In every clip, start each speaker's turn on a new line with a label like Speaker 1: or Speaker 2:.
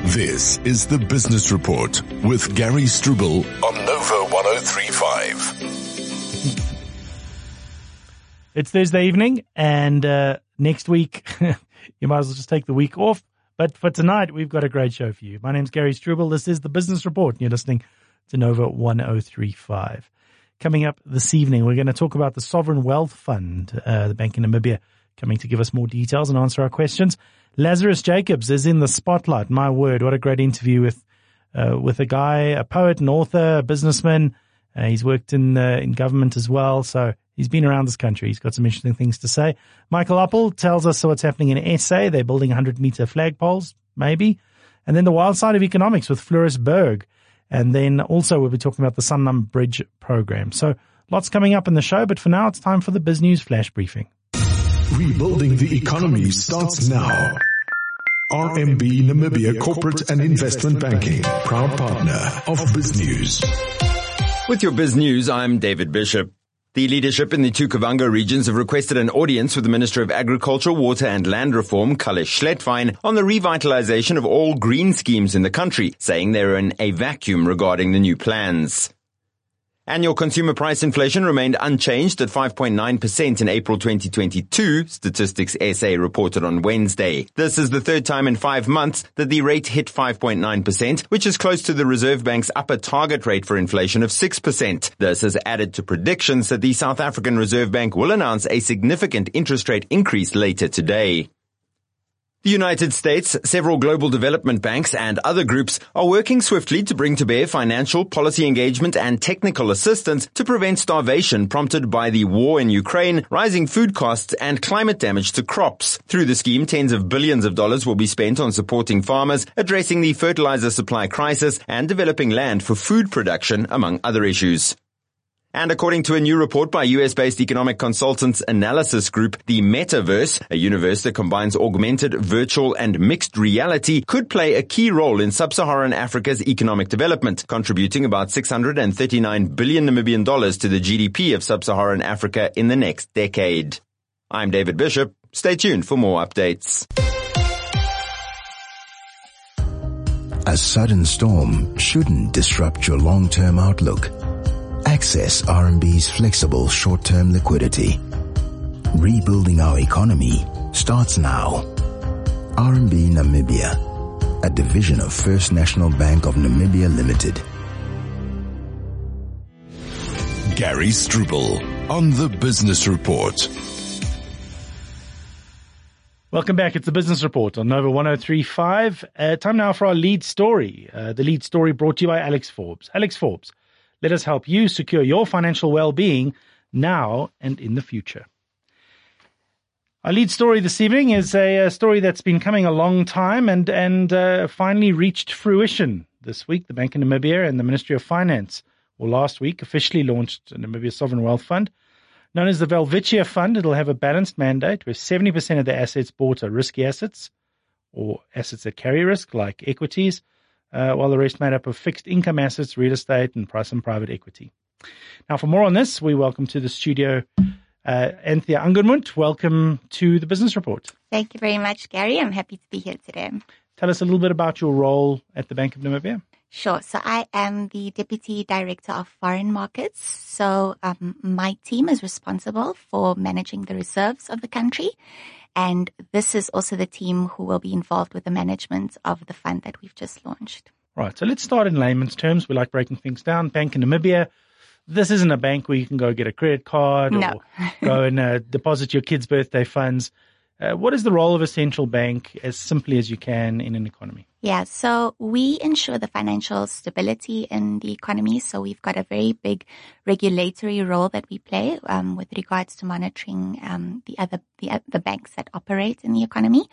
Speaker 1: This is the Business Report with Gary Struble on Nova 103.5.
Speaker 2: It's Thursday evening, and next week you might as well just take the week off. But for tonight, we've got a great show for you. My name's Gary Struble. This is the Business Report, and you're listening to Nova 103.5. Coming up this evening, we're going to talk about the Sovereign Wealth Fund, the Bank in Namibia, coming to give us more details and answer our questions. Lazarus Jacobs is in the spotlight. My word, what a great interview with a guy, a poet, an author, a businessman. He's worked in government as well, so he's been around this country. He's got some interesting things to say. Michael Appel tells us what's happening in SA. They're building 100-meter flagpoles, maybe. And then the wild side of economics with Floris Berg. And then also we'll be talking about the Sanlam Bridge program. So lots coming up in the show, but for now it's time for the Biz News Flash Briefing.
Speaker 1: Rebuilding the economy starts now. RMB Namibia Corporate and Investment Banking, proud partner of Biz News.
Speaker 3: With your Biz News, I'm David Bishop. The leadership in the two Kavango regions have requested an audience with the Minister of Agriculture, Water and Land Reform, Kalish Schlettwein, on the revitalization of all green schemes in the country, saying they're in a vacuum regarding the new plans. Annual consumer price inflation remained unchanged at 5.9% in April 2022, Statistics SA reported on Wednesday. This is the third time in 5 months that the rate hit 5.9%, which is close to the Reserve Bank's upper target rate for inflation of 6%. This has added to predictions that the South African Reserve Bank will announce a significant interest rate increase later today. The United States, several global development banks and other groups are working swiftly to bring to bear financial, policy engagement and technical assistance to prevent starvation prompted by the war in Ukraine, rising food costs and climate damage to crops. Through the scheme, tens of billions of dollars will be spent on supporting farmers, addressing the fertilizer supply crisis and developing land for food production, among other issues. And according to a new report by US-based economic consultants Analysis Group, the metaverse, a universe that combines augmented, virtual and mixed reality, could play a key role in sub-Saharan Africa's economic development, contributing about 639 billion Namibian dollars to the GDP of sub-Saharan Africa in the next decade. I'm David Bishop. Stay tuned for more updates.
Speaker 4: A sudden storm shouldn't disrupt your long-term outlook. Access RMB's flexible short-term liquidity. Rebuilding our economy starts now. RMB Namibia, a division of First National Bank of Namibia Limited.
Speaker 1: Gary Struble on the Business Report.
Speaker 2: Welcome back. It's the Business Report on Nova 103.5. Time now for our lead story. The lead story brought to you by Alex Forbes. Alex Forbes, let us help you secure your financial well-being now and in the future. Our lead story this evening is a story that's been coming a long time and finally reached fruition this week. The Bank of Namibia and the Ministry of Finance, or last week, officially launched Namibia Sovereign Wealth Fund. Known as the Welwitschia Fund, it'll have a balanced mandate where 70% of the assets bought are risky assets or assets that carry risk like equities, while the rest made up of fixed income assets, real estate, and some private equity. Now, for more on this, we welcome to the studio Anthea Angermuth. Welcome to the Business Report.
Speaker 5: Thank you very much, Gary. I'm happy to be here today.
Speaker 2: Tell us a little bit about your role at the Bank of Namibia.
Speaker 5: Sure. So I am the Deputy Director of Foreign Markets. So my team is responsible for managing the reserves of the country. And this is also the team who will be involved with the management of the fund that we've just launched.
Speaker 2: Right. So let's start in layman's terms. We like breaking things down. Bank in Namibia. This isn't a bank where you can go get a credit card or go and deposit your kids' birthday funds. What is the role of a central bank as simply as you can in an economy?
Speaker 5: Yeah, so we ensure the financial stability in the economy. So we've got a very big regulatory role that we play with regards to monitoring the banks that operate in the economy.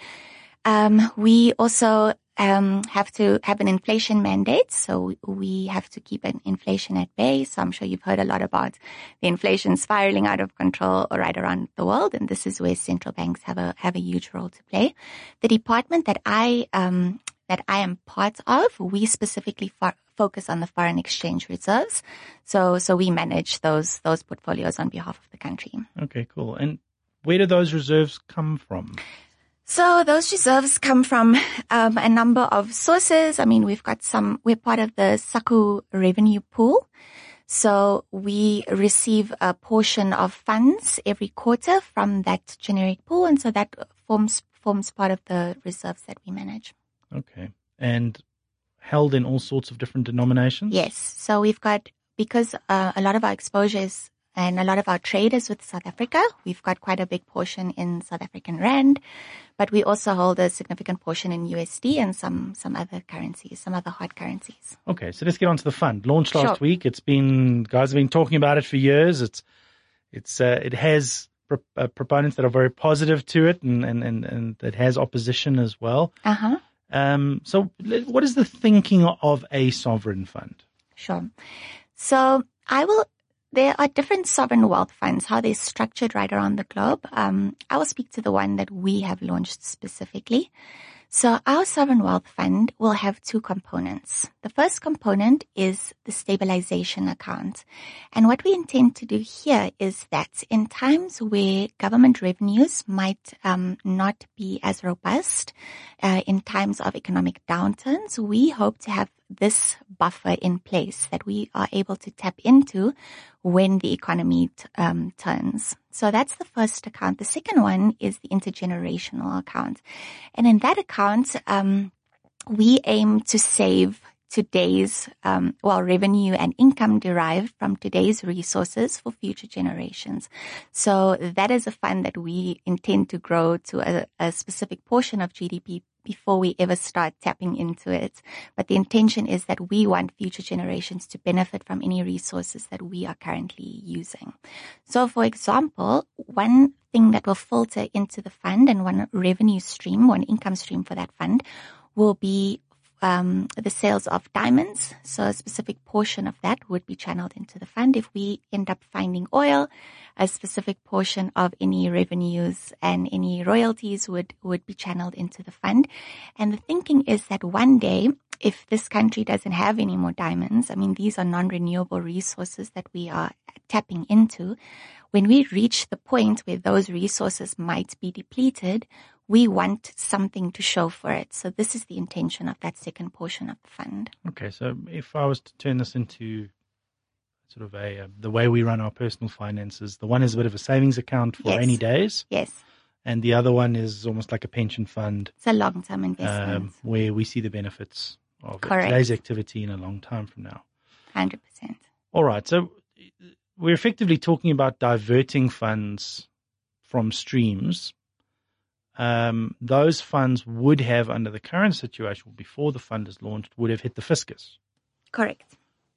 Speaker 5: We also have to have an inflation mandate. So we have to keep inflation at bay. So I'm sure you've heard a lot about the inflation spiraling out of control right around the world. And this is where central banks have a huge role to play. The department that I am part of, we specifically focus on the foreign exchange reserves. So we manage those portfolios on behalf of the country.
Speaker 2: Okay, cool. And where do those reserves come from?
Speaker 5: So those reserves come from a number of sources. I mean, we're part of the SACU revenue pool. So we receive a portion of funds every quarter from that generic pool. And so that forms part of the reserves that we manage.
Speaker 2: Okay. And held in all sorts of different denominations?
Speaker 5: Yes. So we've got, because a lot of our exposures and a lot of our trade is with South Africa, we've got quite a big portion in South African Rand, but we also hold a significant portion in USD and some other currencies, some other hard currencies.
Speaker 2: Okay, so let's get on to the fund. Launched last week. Guys have been talking about it for years. It has proponents that are very positive to it, and it has opposition as well. So what is the thinking of a sovereign fund?
Speaker 5: Sure. So there are different sovereign wealth funds, how they're structured right around the globe. I will speak to the one that we have launched specifically. So our sovereign wealth fund will have two components. The first component is the stabilization account. And what we intend to do here is that in times where government revenues might not be as robust, in times of economic downturns, we hope to have this buffer in place that we are able to tap into when the economy turns. So that's the first account. The second one is the intergenerational account. And in that account, we aim to save today's, revenue and income derived from today's resources for future generations. So that is a fund that we intend to grow to a specific portion of GDP before we ever start tapping into it. But the intention is that we want future generations to benefit from any resources that we are currently using. So for example, one thing that will filter into the fund and one revenue stream, one income stream for that fund will be the sales of diamonds. So a specific portion of that would be channeled into the fund. If we end up finding oil, a specific portion of any revenues and any royalties would be channeled into the fund. And the thinking is that one day, if this country doesn't have any more diamonds, I mean, these are non-renewable resources that we are tapping into. When we reach the point where those resources might be depleted, we want something to show for it. So this is the intention of that second portion of the fund.
Speaker 2: Okay, so if I was to turn this into sort of the way we run our personal finances, the one is a bit of a savings account for rainy days.
Speaker 5: Yes.
Speaker 2: And the other one is almost like a pension fund.
Speaker 5: It's a long-term investment.
Speaker 2: Where we see the benefits of today's activity in a long time from now.
Speaker 5: 100%.
Speaker 2: All right, so we're effectively talking about diverting funds from streams. Those funds would have, under the current situation, before the fund is launched, would have hit the fiscus.
Speaker 5: Correct.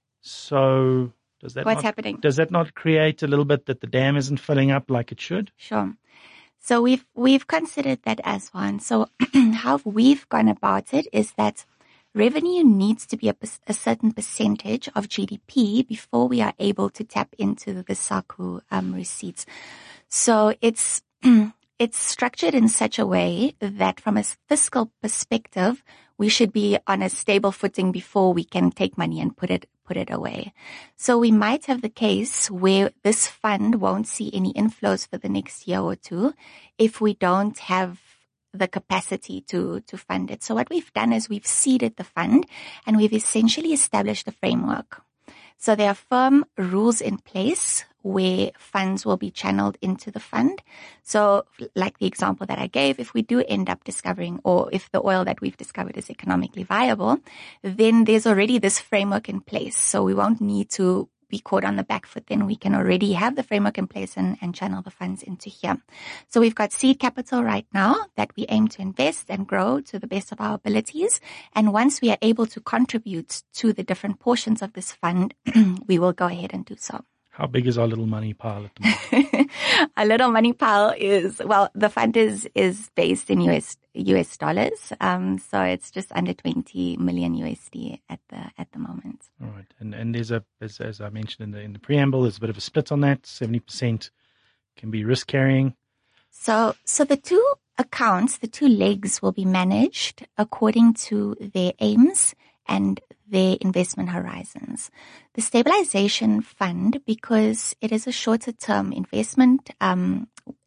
Speaker 2: So does
Speaker 5: happening?
Speaker 2: Does that not create a little bit that the dam isn't filling up like it should?
Speaker 5: Sure. So we've considered that as one. So how we've gone about it is that revenue needs to be a certain percentage of GDP before we are able to tap into the SACU receipts. So it's structured in such a way that from a fiscal perspective, we should be on a stable footing before we can take money and put it away. So we might have the case where this fund won't see any inflows for the next year or two if we don't have the capacity to fund it. So what we've done is we've seeded the fund and we've essentially established a framework. So there are firm rules in place where funds will be channeled into the fund. So like the example that I gave, if we do end up discovering, or if the oil that we've discovered is economically viable, then there's already this framework in place. So we won't need to be caught on the back foot. Then we can already have the framework in place and channel the funds into here. So we've got seed capital right now that we aim to invest and grow to the best of our abilities. And once we are able to contribute to the different portions of this fund, we will go ahead and do so.
Speaker 2: How big is our little money pile at the moment?
Speaker 5: Our little money pile is, the fund is based in US dollars. So it's just under 20 million USD at the moment.
Speaker 2: All right. And there's as I mentioned in the preamble, there's a bit of a split on that. 70% can be risk carrying.
Speaker 5: So the two accounts, the two legs will be managed according to their aims and their investment horizons. The stabilization fund, because it is a shorter term investment, it's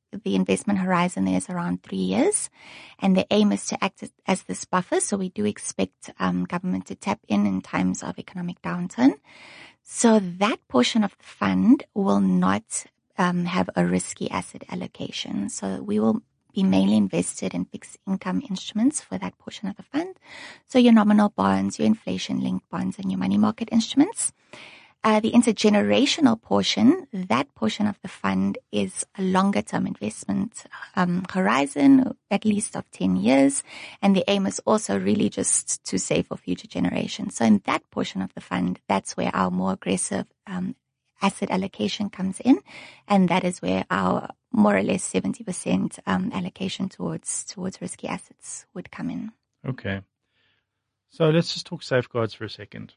Speaker 5: the investment horizon there is around 3 years, and the aim is to act as this buffer. So we do expect government to tap in times of economic downturn. So that portion of the fund will not have a risky asset allocation. So we will be mainly invested in fixed income instruments for that portion of the fund. So your nominal bonds, your inflation-linked bonds, and your money market instruments. The intergenerational portion, that portion of the fund is a longer-term investment horizon, at least of 10 years. And the aim is also really just to save for future generations. So in that portion of the fund, that's where our more aggressive asset allocation comes in. And that is where our more or less 70% allocation towards risky assets would come in.
Speaker 2: Okay. So let's just talk safeguards for a second.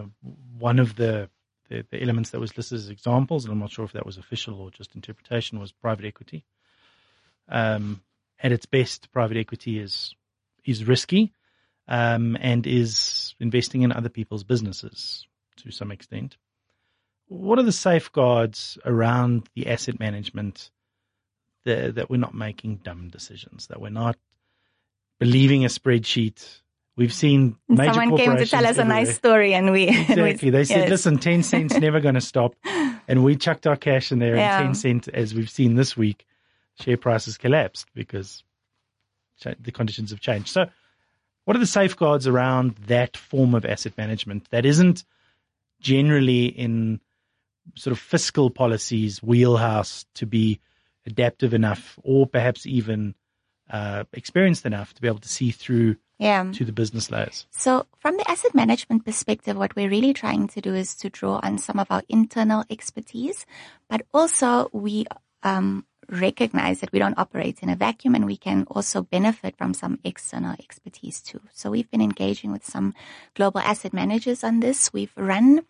Speaker 2: One of the elements that was listed as examples, and I'm not sure if that was official or just interpretation, was private equity. At its best, private equity is risky and is investing in other people's businesses to some extent. What are the safeguards around the asset management that we're not making dumb decisions, that we're not believing a spreadsheet? We've seen major
Speaker 5: Someone came to tell us a nice story, and we
Speaker 2: exactly. They said,
Speaker 5: yes.
Speaker 2: "Listen, 10 cents never going to stop," and we chucked our cash in there.
Speaker 5: Yeah.
Speaker 2: And 10 cents, as we've seen this week, share prices collapsed because the conditions have changed. So, what are the safeguards around that form of asset management that isn't generally in sort of fiscal policies wheelhouse to be adaptive enough, or perhaps even experienced enough to be able to see through to the business layers?
Speaker 5: So from the asset management perspective, what we're really trying to do is to draw on some of our internal expertise, but also we recognize that we don't operate in a vacuum, and we can also benefit from some external expertise too. So we've been engaging with some global asset managers on this. We've run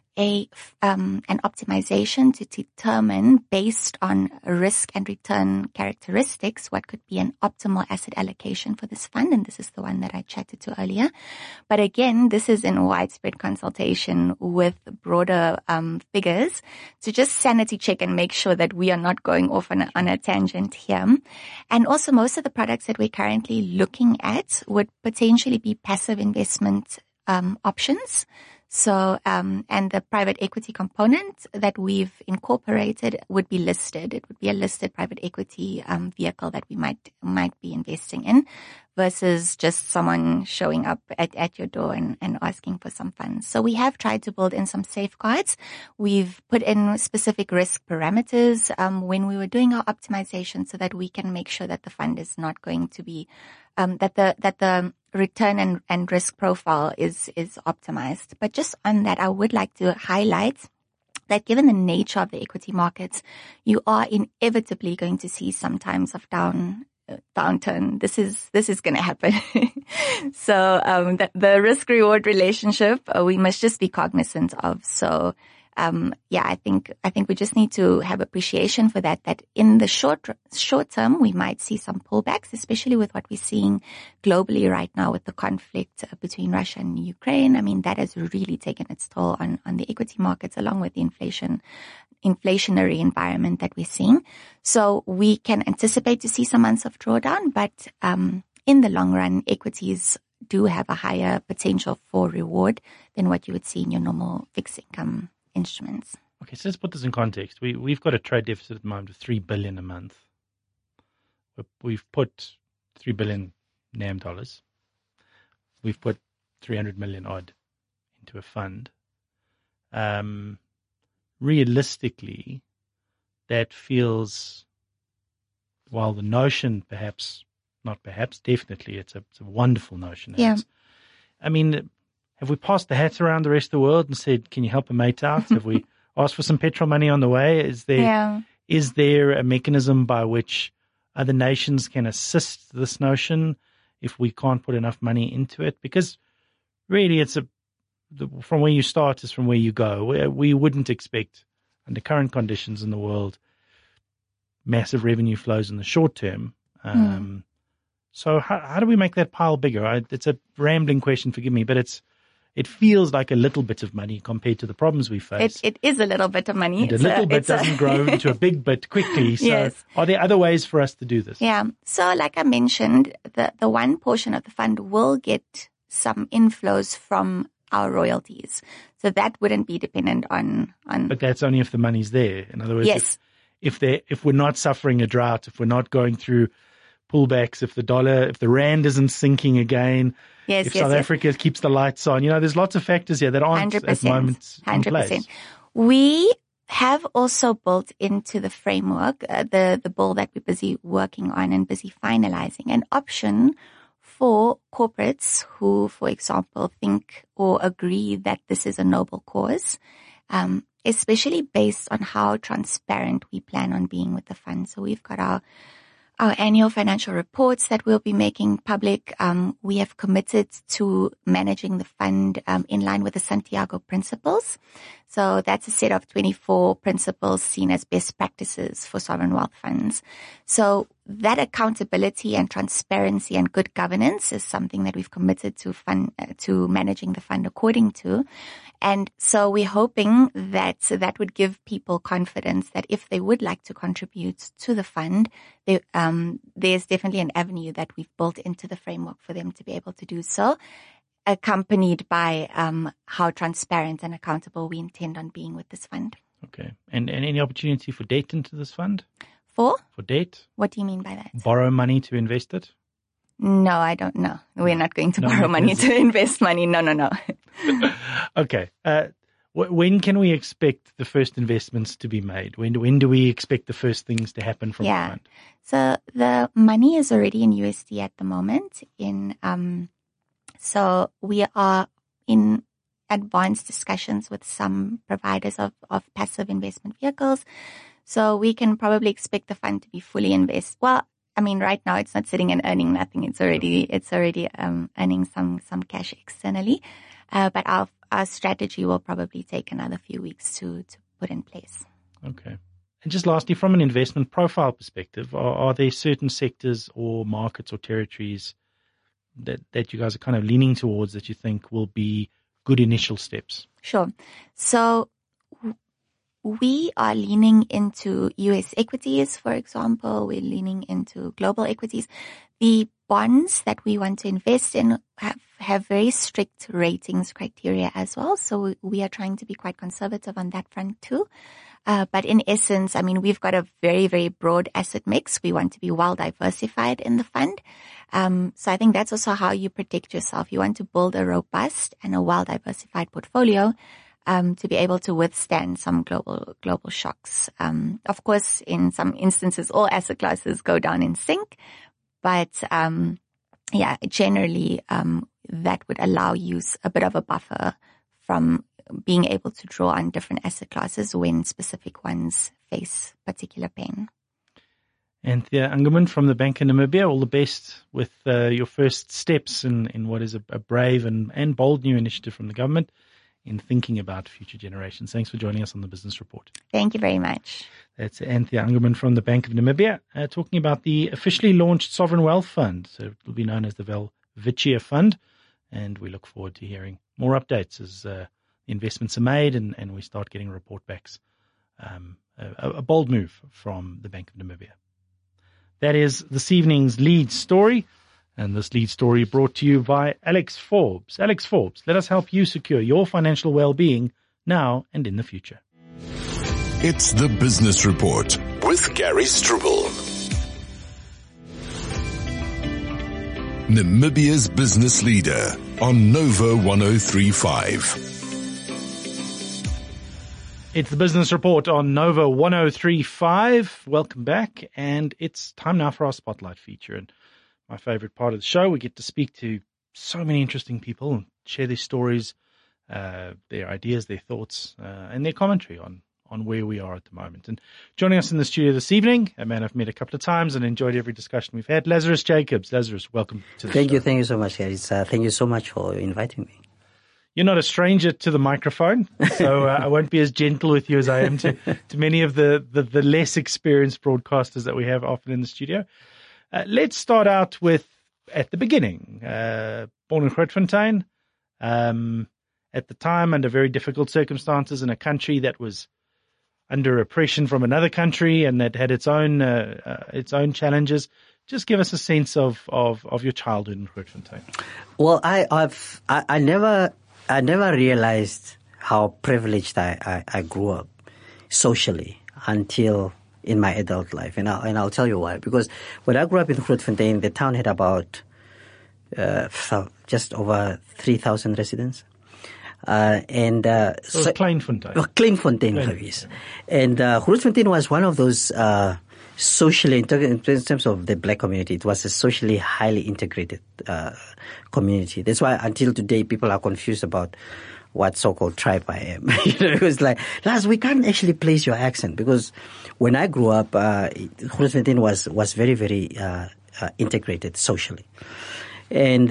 Speaker 5: an optimization to determine, based on risk and return characteristics, what could be an optimal asset allocation for this fund. And this is the one that I chatted to earlier. But again, this is in widespread consultation with broader figures to just sanity check and make sure that we are not going off on a tangent here. And also, most of the products that we're currently looking at would potentially be passive investment options. So, and the private equity component that we've incorporated would be listed. It would be a listed private equity vehicle that we might be investing in, versus just someone showing up at your door and asking for some funds. So we have tried to build in some safeguards. We've put in specific risk parameters when we were doing our optimization, so that we can make sure that the fund is not going to be that the return and risk profile is optimized. But just on that, I would like to highlight that given the nature of the equity markets, you are inevitably going to see some times of downturn. This is going to happen. So the risk reward relationship we must just be cognizant of. So I think we just need to have appreciation for that in the short term, we might see some pullbacks, especially with what we're seeing globally right now with the conflict between Russia and Ukraine. I mean, that has really taken its toll on the equity markets, along with the inflationary environment that we're seeing. So we can anticipate to see some months of drawdown, but in the long run, equities do have a higher potential for reward than what you would see in your normal fixed income instruments.
Speaker 2: Okay, so let's put this in context. We've got a trade deficit at the moment of 3 billion a month. We've put 3 billion NAM dollars. We've put 300 million odd into a fund. Realistically, that feels, while the notion definitely, it's a wonderful notion.
Speaker 5: Yeah.
Speaker 2: I mean, have we passed the hat around the rest of the world and said, can you help a mate out? Have we asked for some petrol money on the way? Is there a mechanism by which other nations can assist this notion if we can't put enough money into it? Because really, from where you start is from where you go. We wouldn't expect, under current conditions in the world, massive revenue flows in the short term. So how do we make that pile bigger? It's a rambling question, forgive me, but it's it feels like a little bit of money compared to the problems we face.
Speaker 5: It is a little bit of money.
Speaker 2: And a little bit doesn't grow into a big bit quickly. So
Speaker 5: Yes.
Speaker 2: are there other ways for us to do this?
Speaker 5: Yeah. So like I mentioned, the one portion of the fund will get some inflows from our royalties. So that wouldn't be dependent on.
Speaker 2: But that's only if the money's there. In other words,
Speaker 5: Yes.
Speaker 2: if we're not suffering a drought, if we're not going through pullbacks, if the rand isn't sinking again,
Speaker 5: Yes,
Speaker 2: if
Speaker 5: yes,
Speaker 2: South
Speaker 5: yes.
Speaker 2: Africa keeps the lights on, there's lots of factors here that aren't at the moment in place.
Speaker 5: 100%. We have also built into the framework, the bill that we're busy working on and busy finalizing, an option for corporates who, for example, think or agree that this is a noble cause, especially based on how transparent we plan on being with the fund. So we've got our annual financial reports that we'll be making public. We have committed to managing the fund in line with the Santiago Principles. So that's a set of 24 principles seen as best practices for sovereign wealth funds. So that accountability and transparency and good governance is something that we've committed to managing the fund according to. And so we're hoping that that would give people confidence that if they would like to contribute to the fund, there's definitely an avenue that we've built into the framework for them to be able to do so, accompanied by how transparent and accountable we intend on being with this fund.
Speaker 2: Okay. And any opportunity for debt into this fund?
Speaker 5: For
Speaker 2: debt?
Speaker 5: What do you mean by that?
Speaker 2: Borrow money to invest it?
Speaker 5: No, I don't know. We're not going to borrow money to invest money. No.
Speaker 2: Okay. When can we expect the first investments to be made? When do we expect the first things to happen from the fund?
Speaker 5: So the money is already in USD at the moment. So we are in advanced discussions with some providers of passive investment vehicles. So we can probably expect the fund to be fully invested. Well, I mean, right now it's not sitting and earning nothing. It's already earning some cash externally. But our strategy will probably take another few weeks to put in place.
Speaker 2: Okay. And just lastly, from an investment profile perspective, are there certain sectors or markets or territories that you guys are kind of leaning towards that you think will be good initial steps?
Speaker 5: Sure. So we are leaning into US equities, for example. We're leaning into global equities. The bonds that we want to invest in have very strict ratings criteria as well. So we are trying to be quite conservative on that front too. But in essence, I mean, we've got a very, very broad asset mix. We want to be well diversified in the fund. So I think that's also how you protect yourself. You want to build a robust and a well diversified portfolio to be able to withstand some global shocks. Of course, in some instances, all asset classes go down in sync, but generally that would allow you a bit of a buffer from being able to draw on different asset classes when specific ones face particular pain.
Speaker 2: Anthea Ungerman from the Bank of Namibia, all the best with your first steps in what is a brave and bold new initiative from the government in thinking about future generations. Thanks for joining us on the Business Report.
Speaker 5: Thank you very much.
Speaker 2: That's Anthea Ungerman from the Bank of Namibia, talking about the officially launched Sovereign Wealth Fund. So it will be known as the Welwitschia Fund, and we look forward to hearing more updates as the investments are made and we start getting report backs. A bold move from the Bank of Namibia. That is this evening's lead story. And this lead story brought to you by Alex Forbes. Alex Forbes, let us help you secure your financial well-being now and in the future.
Speaker 1: It's the Business Report with Gary Struble. Namibia's business leader on Nova 103.5.
Speaker 2: It's the Business Report on Nova 103.5. Welcome back. And it's time now for our Spotlight feature. And my favorite part of the show, we get to speak to so many interesting people and share their stories, their ideas, their thoughts, and their commentary on where we are at the moment. And joining us in the studio this evening, a man I've met a couple of times and enjoyed every discussion we've had, Lazarus Jacobs. Lazarus, welcome to the show.
Speaker 6: Thank you so much, Gary. Thank you so much for inviting me.
Speaker 2: You're not a stranger to the microphone, so I won't be as gentle with you as I am to many of the less experienced broadcasters that we have often in the studio. Let's start out with at the beginning. Born in Grootfontein, at the time under very difficult circumstances in a country that was under oppression from another country and that had its own challenges. Just give us a sense of your childhood in Grootfontein.
Speaker 6: Well, I never realized how privileged I grew up socially until in my adult life, and I'll tell you why. Because when I grew up in Grootfontein, the town had about just over 3,000 residents.
Speaker 2: So Kleinfontein.
Speaker 6: Kleinfontein, yes. And Grootfontein was one of those socially, in terms of the black community, it was a socially highly integrated community. That's why until today people are confused about what so-called tribe I am. It was like, Lars, we can't actually place your accent, because when I grew up, Grootfontein was very, very integrated socially. And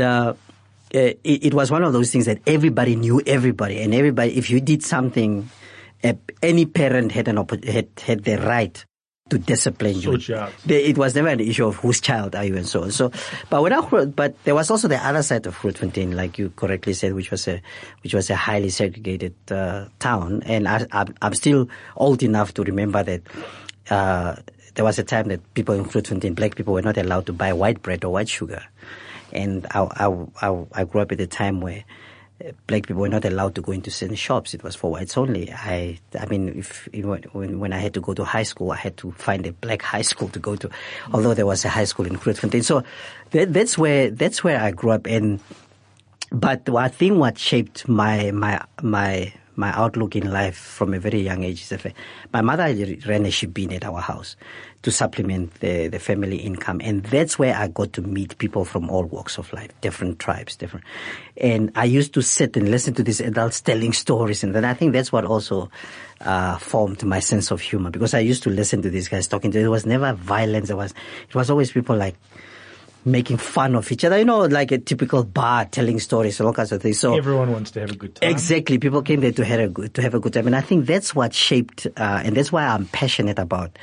Speaker 6: it was one of those things that everybody knew everybody, and everybody, if you did something, any parent had the right to discipline you. It was never an issue of whose child are you and so on. So, but there was also the other side of Grootfontein, like you correctly said, which was a highly segregated town. And I'm still old enough to remember that there was a time that people in Grootfontein, black people, were not allowed to buy white bread or white sugar. And I grew up at a time where black people were not allowed to go into certain shops. It was for whites only. I mean, when I had to go to high school, I had to find a black high school to go to, although there was a high school in Grootfontein. So that's where I grew up. But I think what shaped my outlook in life from a very young age is that my mother ran a shebeen at our house to supplement the family income. And that's where I got to meet people from all walks of life, different tribes, and I used to sit and listen to these adults telling stories. And then I think that's what also formed my sense of humor, because I used to listen to these guys talking. It was never violence. It was always people like making fun of each other, like a typical bar telling stories, all kinds of things. So
Speaker 2: everyone wants to have a good time.
Speaker 6: Exactly. People came there to have a good time. And I think that's what shaped, and that's why I'm passionate about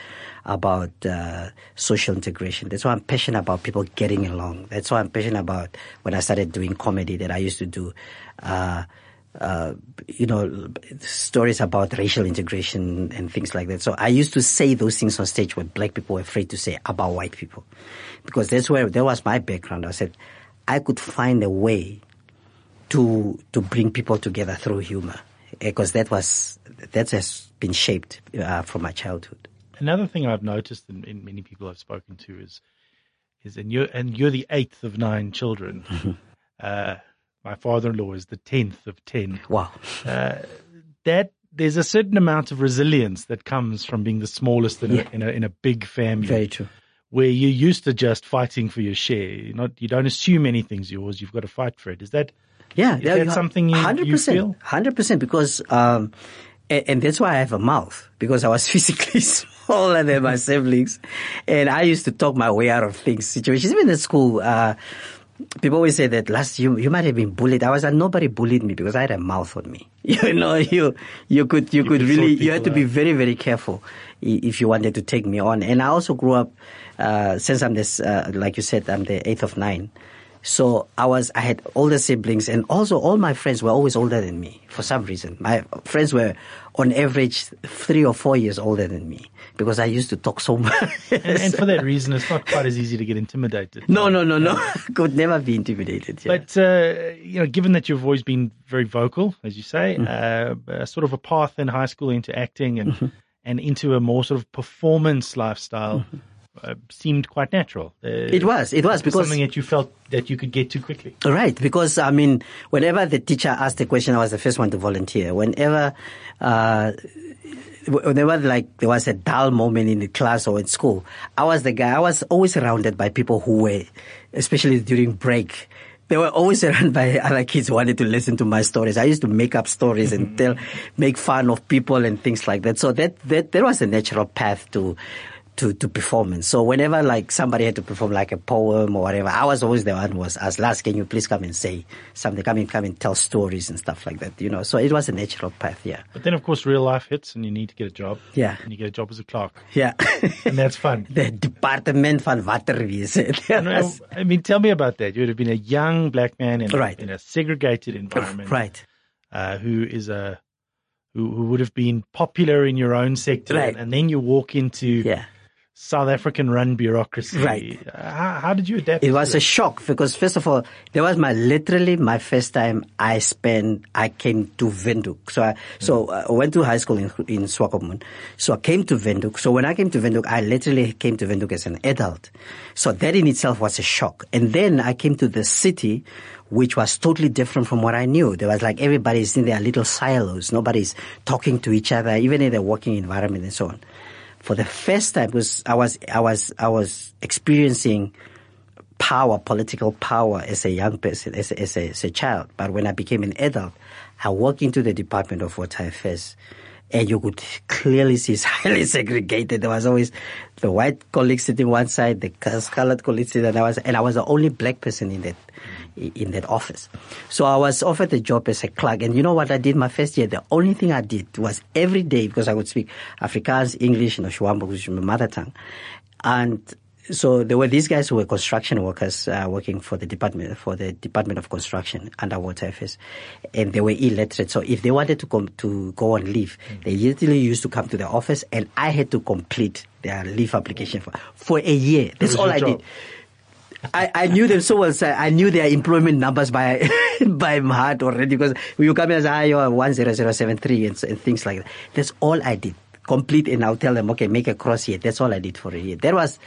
Speaker 6: social integration. That's why I'm passionate about people getting along. That's why I'm passionate about when I started doing comedy, that I used to do, stories about racial integration and things like that. So I used to say those things on stage what black people were afraid to say about white people, because that was my background. I said I could find a way to bring people together through humor, because that has been shaped from my childhood.
Speaker 2: Another thing I've noticed in many people I've spoken to is and you're the 8th of 9 children. My father-in-law is the 10th of 10.
Speaker 6: Wow.
Speaker 2: That there's a certain amount of resilience that comes from being the smallest in a big family.
Speaker 6: Very true.
Speaker 2: Where you're used to just fighting for your share. You don't assume anything's yours. You've got to fight for it. Is that something you
Speaker 6: 100%,
Speaker 2: feel?
Speaker 6: 100%, because and that's why I have a mouth, because I was physically smaller than my siblings, and I used to talk my way out of situations. Even at school, people always say that you might have been bullied. I was like, nobody bullied me because I had a mouth on me. You could really, you had to be very, very careful if you wanted to take me on. And I also grew up, since I'm this, like you said, I'm the 8th of 9. So I had older siblings, and also all my friends were always older than me for some reason. My friends were on average 3 or 4 years older than me, because I used to talk so much.
Speaker 2: and for that reason, it's not quite as easy to get intimidated.
Speaker 6: No. Could never be intimidated. Yeah.
Speaker 2: But, given that you've always been very vocal, as you say, sort of a path in high school into acting and into a more sort of performance lifestyle, seemed quite natural.
Speaker 6: It was because
Speaker 2: something that you felt that you could get to quickly.
Speaker 6: Right, because I mean, whenever the teacher asked a question, I was the first one to volunteer. Whenever like there was a dull moment in the class or in school, I was the guy. I was always surrounded by people who were, especially during break, they were always surrounded by other kids who wanted to listen to my stories. I used to make up stories and make fun of people and things like that. So that was a natural path to performance. So whenever like somebody had to perform like a poem or whatever, I was always the one who was asked, Lars, can you please come and say something? Come and tell stories and stuff like that, So it was a natural path, yeah.
Speaker 2: But then of course real life hits and you need to get a job.
Speaker 6: Yeah.
Speaker 2: And you get a job as a clerk.
Speaker 6: Yeah.
Speaker 2: And that's fun.
Speaker 6: The department van waterwese.
Speaker 2: I mean, tell me about that. You would have been a young black man in a segregated environment.
Speaker 6: Right.
Speaker 2: who would have been popular in your own sector,
Speaker 6: Right.
Speaker 2: and then you walk into South African-run bureaucracy.
Speaker 6: Right.
Speaker 2: How did you adapt?
Speaker 6: It was a shock because, first of all, that was literally my first time I came to Windhoek. So I went to high school in Swakopmund. So I came to Windhoek. So when I came to Windhoek, I literally came to Windhoek as an adult. So that in itself was a shock. And then I came to the city, which was totally different from what I knew. There was like everybody's in their little silos. Nobody's talking to each other, even in the working environment and so on. For the first time, because I was experiencing political power as a young person, as a child. But when I became an adult, I walked into the Department of Water Affairs, and you could clearly see it's highly segregated. There was always the white colleagues sitting one side, the colored colleagues sitting another, and I was the only black person in that office. So I was offered the job as a clerk. And you know what I did my first year? The only thing I did was every day, because I would speak Afrikaans, English, and Shwambo, which is my mother tongue. And so there were these guys who were construction workers working for the Department of Construction under Water Affairs, and they were illiterate. So if they wanted to go on leave, they usually used to come to the office, and I had to complete their leave application for a year. That's all I did. I knew them so well. So I knew their employment numbers by heart already, because you come and say, you're 10073 and things like that. That's all I did. Complete, and I'll tell them, okay, make a cross here. That's all I did for a year. There was.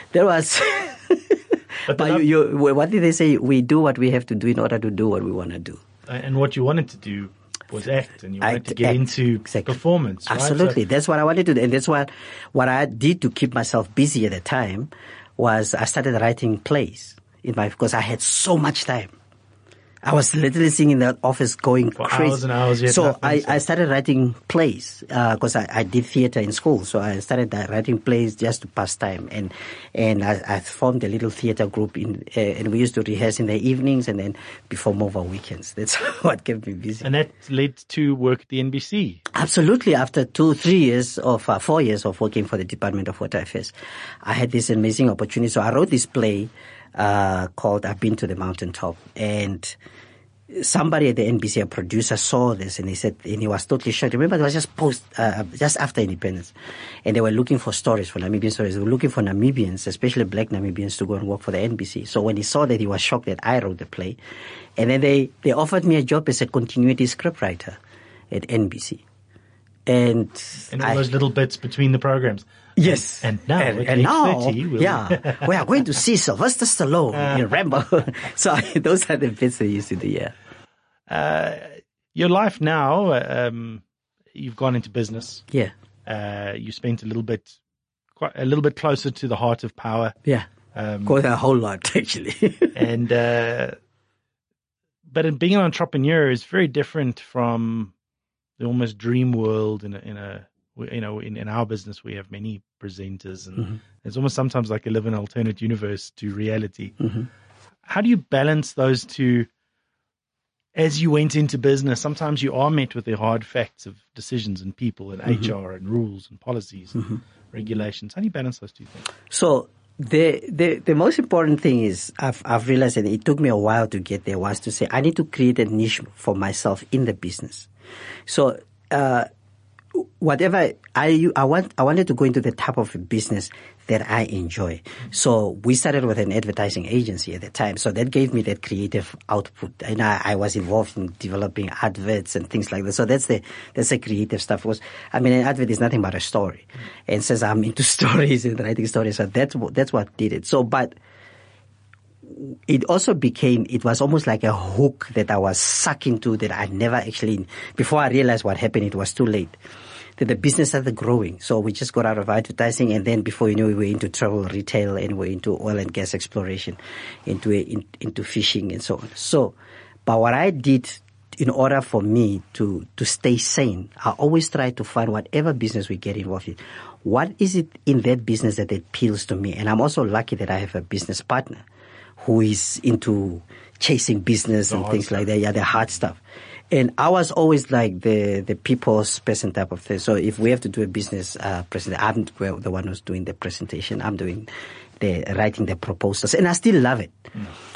Speaker 6: But what did they say? We do what we have to do in order to do what we want to do.
Speaker 2: And what you wanted to do was act, and you wanted to get into performance. Right?
Speaker 6: Absolutely. That's what I wanted to do. And that's what I did to keep myself busy at the time. Was I started writing plays because I had so much time. I was literally sitting in that office going
Speaker 2: for
Speaker 6: crazy.
Speaker 2: Hours and hours.
Speaker 6: So I started writing plays because I did theater in school. So I started writing plays just to pass time, and I formed a little theater group and we used to rehearse in the evenings and then perform over weekends. That's what kept me busy.
Speaker 2: And that led to work at the NBC.
Speaker 6: Absolutely. After 4 years of working for the Department of Water Affairs, I had this amazing opportunity. So I wrote this play called I've Been to the Mountaintop, and somebody at the NBC, a producer, saw this and he was totally shocked. Remember, it was just after independence, and they were looking for stories, for Namibian stories. They were looking for Namibians, especially black Namibians, to go and work for the NBC. So when he saw that, he was shocked that I wrote the play, and then they offered me a job as a continuity scriptwriter at NBC. And
Speaker 2: all those little bits between the programs.
Speaker 6: Yes.
Speaker 2: And now,
Speaker 6: we are going to see Sylvester Stallone in Rambo. So those are the bits they used to do,
Speaker 2: Your life now, you've gone into business.
Speaker 6: Yeah.
Speaker 2: You spent a little bit closer to the heart of power.
Speaker 6: Yeah. Quite a whole lot, actually.
Speaker 2: And, but in being an entrepreneur is very different from the almost dream world in our business. We have many presenters, and it's almost sometimes like you live in an alternate universe to reality. How do you balance those two as you went into business? Sometimes you are met with the hard facts of decisions and people and HR and rules and policies and regulations. How do you balance those two things?
Speaker 6: So the most important thing is I've realized, and it took me a while to get there, was to say I need to create a niche for myself in the business. So, whatever I wanted to go into the type of business that I enjoy. So we started with an advertising agency at the time. So that gave me that creative output. And I was involved in developing adverts and things like that. So that's the creative stuff. An advert is nothing but a story. And since I'm into stories and writing stories, so that's what did it. So, but it was almost like a hook that I was sucked into that I never actually, before I realized what happened, it was too late. That the business started growing. So we just got out of advertising, and then before you know, we were into travel retail, and we're into oil and gas exploration, into fishing and so on. So, but what I did in order for me to stay sane, I always try to find whatever business we get involved in. What is it in that business that appeals to me? And I'm also lucky that I have a business partner who is into chasing business and things like that. Yeah, the hard stuff. And I was always like the people's person type of thing. So if we have to do a business presentation, I'm the one who's doing the presentation. I'm doing writing the proposals, and I still love it.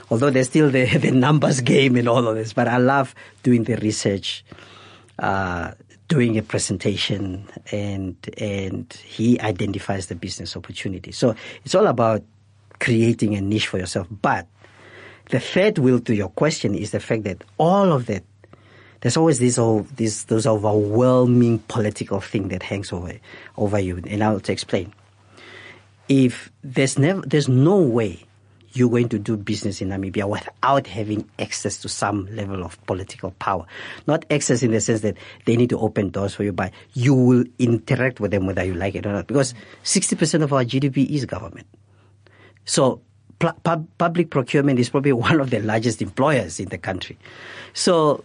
Speaker 6: although there's still the numbers game and all of this, but I love doing the research, doing a presentation, and he identifies the business opportunity. So it's all about creating a niche for yourself. But the third wheel to your question is the fact that all of that, there's always those overwhelming political thing that hangs over you. And I'll explain. If there's no way you're going to do business in Namibia without having access to some level of political power. Not access in the sense that they need to open doors for you, but you will interact with them whether you like it or not. Because 60% of our GDP is government. So public procurement is probably one of the largest employers in the country. So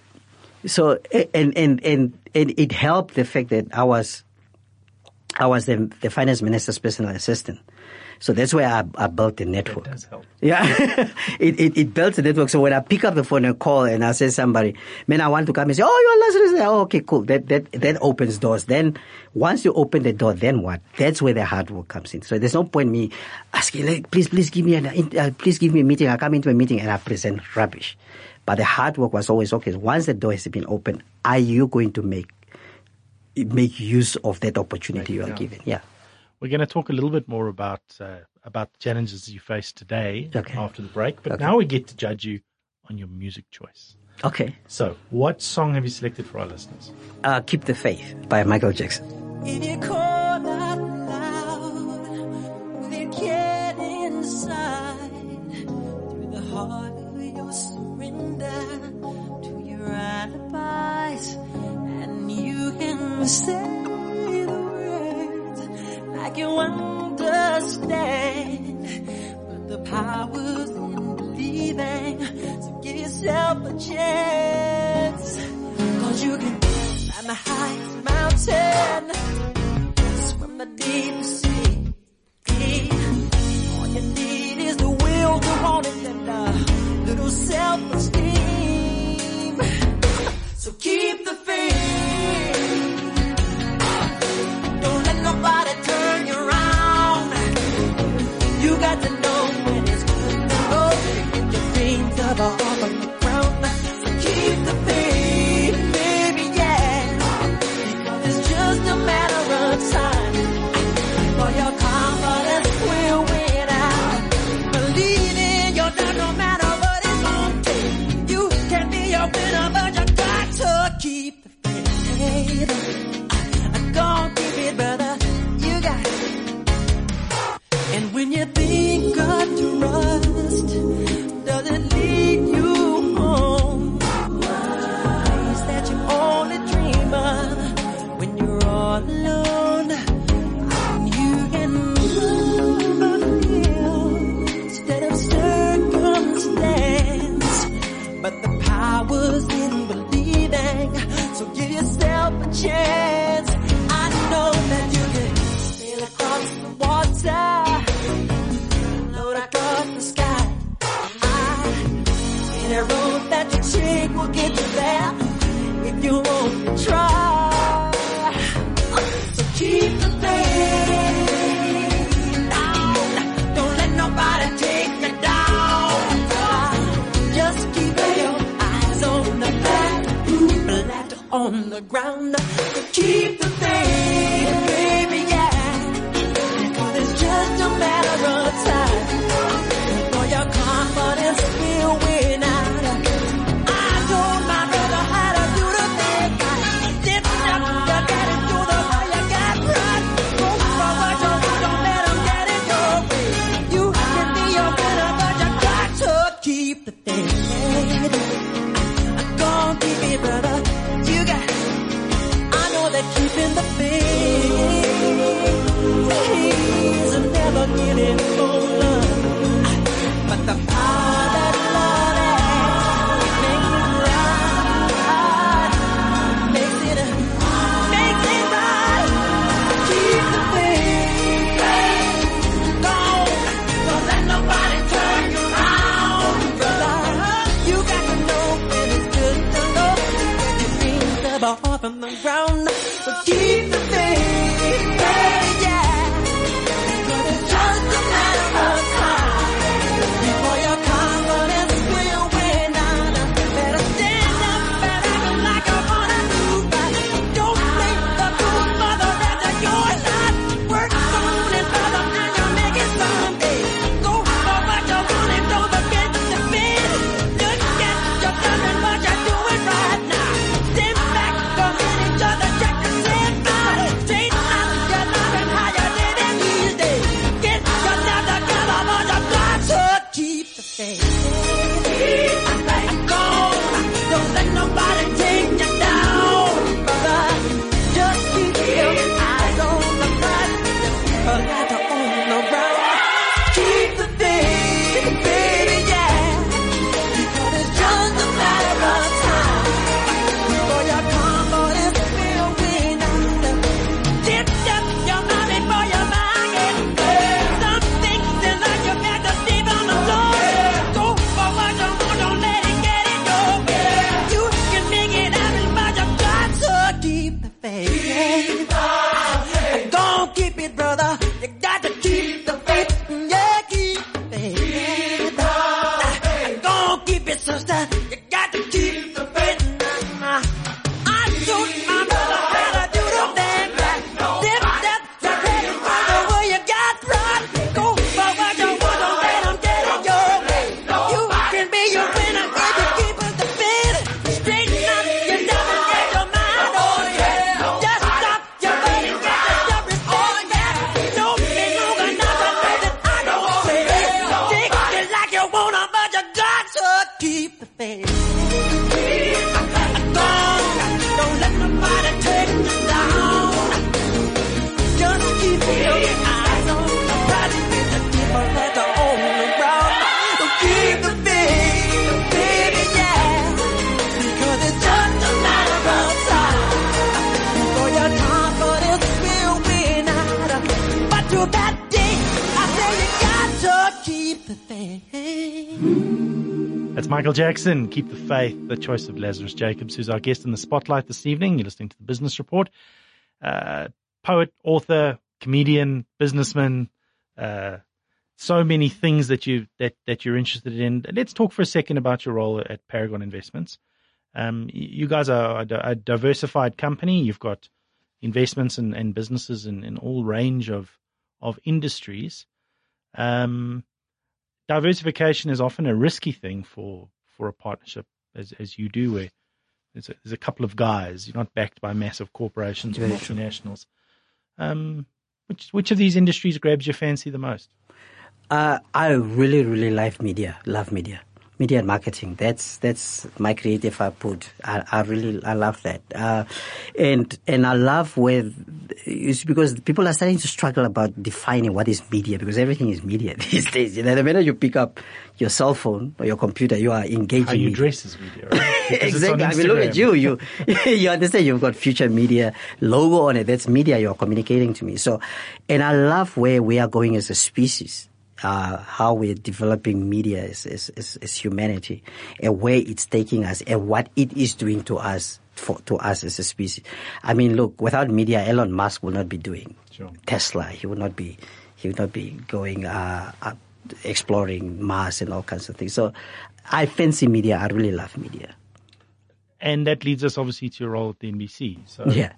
Speaker 6: it helped the fact that I was the finance minister's personal assistant. So that's where I built the network.
Speaker 2: That does help.
Speaker 6: Yeah. it built the network. So when I pick up the phone and call and I say somebody, man, I want to come and say, oh, you're listening. Oh, okay, cool. That opens doors. Then once you open the door, then what? That's where the hard work comes in. So there's no point me asking, like, please give me a meeting. I come into a meeting and I present rubbish. But the hard work was always, okay, once the door has been opened, are you going to make use of that opportunity you are given? Yeah.
Speaker 2: We're going to talk a little bit more about the challenges you face today after the break. But now we get to judge you on your music choice.
Speaker 6: Okay.
Speaker 2: So what song have you selected for our listeners?
Speaker 6: Keep the Faith by Michael Jackson.
Speaker 7: If you call out loud, will it get inside through the heart of your surrender to your alibis, and you can say like you understand, but the power's in believing, so give yourself a chance, 'cause you can climb the highest mountain, swim the deepest sea, all you need is the will to want it and a little self-esteem, so keep the faith. Don't let nobody turn you around. You got to know when it's good to go. Get your dreams up off of the ground. So keep the faith, baby, yeah. Because it's just a matter of time for your confidence will win out. Believe in yourself no matter what it's gonna take. You can be a winner, but you got to keep the faith. Don't keep it, brother, you got it. And when you think of trust, does it lead you home? Place that you only dream of when you're all alone. And you can fulfill instead of circumstance. But the power's in believing, so give yourself a chance. Know that you can sail across the water, float across the sky. Any road that you take will get you there if you want to try. So keep the faith. Don't let nobody take you down. Just keep your eyes on the path, flat on the ground. So keep the faith, baby, yeah. Because it's just a matter of time for your confidence will win out. I told my brother how to do the thing. Dip up, you gotta do the way you got right. Go forward, don't let them get in your way. You can be your winner, but you got to keep the faith. Gonna keep it, brother. You got it. Keeping the faith is never giving full love, but the power that love has makes it right. Keep the faith. Don't let nobody turn you around, brother. You got to know when it's good to know when your dreams are off on the ground. So keep the faith, yeah. Because it's just a matter of time before your confidence
Speaker 2: Michael Jackson, Keep the Faith, the choice of Lazarus Jacobs, who's our guest in the spotlight this evening. You're listening to the Business Report. Poet, author, comedian, businessman, so many things that you're interested in. Let's talk for a second about your role at Paragon Investments. You guys are a diversified company. You've got investments and businesses in all range of industries. Diversification is often a risky thing for a partnership, as you do, where there's a couple of guys. You're not backed by massive corporations or multinationals. Which of these industries grabs your fancy the most?
Speaker 6: I really, really love media and marketing. That's my creative output. I love that. And I love it's because people are starting to struggle about defining what is media, because everything is media these days. The minute you pick up your cell phone or your computer, you are engaging. How
Speaker 2: you dress is media, right?
Speaker 6: Exactly. I mean, look at you. You understand you've got Future Media logo on it. That's media you're communicating to me. So, and I love where we are going as a species. How we're developing media as humanity, and where it's taking us, and what it is doing to us as a species. I mean, look, without media, Elon Musk will not be doing Tesla. He would not be going exploring Mars and all kinds of things. So, I fancy media. I really love media.
Speaker 2: And that leads us obviously to your role at the NBC. So
Speaker 6: yeah,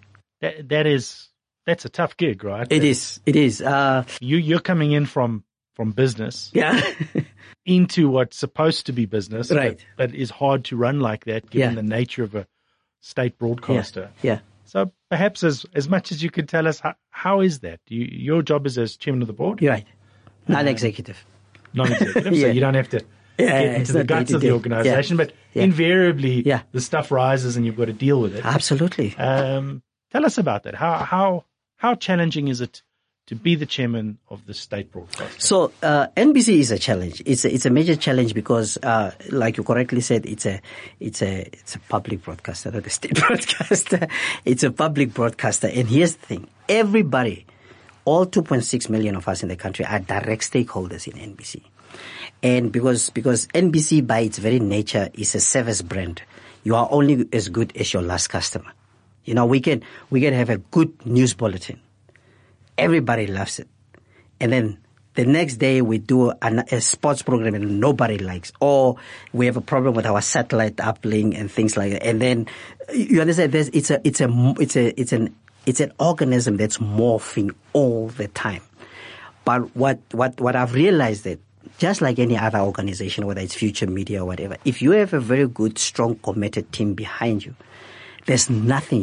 Speaker 2: that's a tough gig, right?
Speaker 6: It is.
Speaker 2: You're coming in from business, into what's supposed to be business,
Speaker 6: right?
Speaker 2: But is hard to run like that given the nature of a state broadcaster.
Speaker 6: Yeah.
Speaker 2: So perhaps as much as you could tell us, how is that? Your job is as chairman of the board,
Speaker 6: right? Non-executive.
Speaker 2: Non-executive. So you don't have to get into the guts of the organization, but invariably the stuff rises and you've got to deal with it.
Speaker 6: Absolutely.
Speaker 2: Tell us about that. How challenging is it to be the chairman of the state broadcaster? So
Speaker 6: NBC is a challenge. It's a major challenge because, like you correctly said, it's a public broadcaster, not a state broadcaster. It's a public broadcaster. And here's the thing: everybody, all 2.6 million of us in the country, are direct stakeholders in NBC. And because NBC by its very nature is a service brand, you are only as good as your last customer. We can have a good news bulletin. Everybody loves it. And then the next day we do a sports program and nobody likes, or we have a problem with our satellite uplink and things like that. And then you understand it's an organism that's morphing all the time. But what I've realized that just like any other organization, whether it's Future Media or whatever, if you have a very good, strong, committed team behind you, there's nothing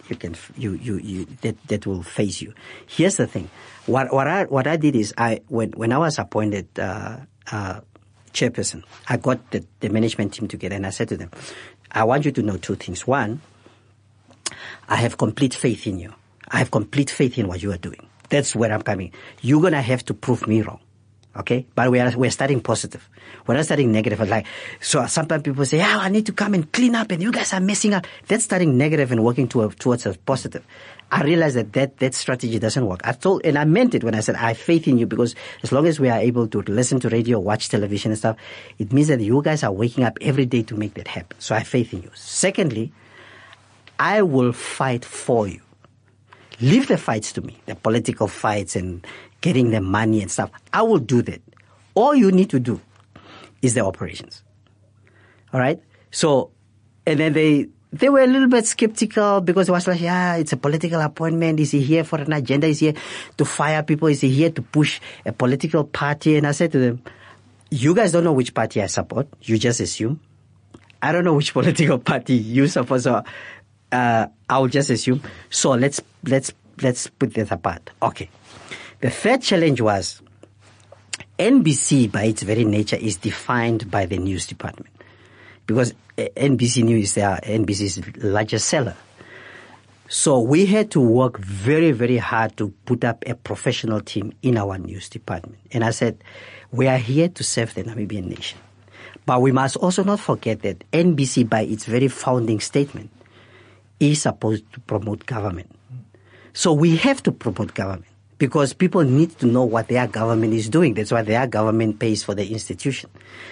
Speaker 6: that will phase you. Here's the thing. What I did is when I was appointed chairperson, I got the management team together and I said to them, I want you to know two things. One, I have complete faith in you. I have complete faith in what you are doing. That's where I'm coming. You're gonna have to prove me wrong. Okay, but we're starting positive. We're not starting negative. So sometimes people say, I need to come and clean up and you guys are messing up. That's starting negative and working towards a positive. I realized that strategy doesn't work. And I meant it when I said, I have faith in you, because as long as we are able to listen to radio, watch television and stuff, it means that you guys are waking up every day to make that happen. So I have faith in you. Secondly, I will fight for you. Leave the fights to me, the political fights and getting the money and stuff. I will do that. All you need to do is the operations. All right? So, and then they were a little bit skeptical because it was like, it's a political appointment. Is he here for an agenda? Is he here to fire people? Is he here to push a political party? And I said to them, you guys don't know which party I support. You just assume. I don't know which political party you support. So, I will just assume. So let's put this apart. Okay. The third challenge was NBC by its very nature is defined by the news department, because NBC News is NBC's largest seller. So we had to work very, very hard to put up a professional team in our news department. And I said, we are here to serve the Namibian nation. But we must also not forget that NBC by its very founding statement is supposed to promote government. So we have to promote government because people need to know what their government is doing. That's why their government pays for the institution.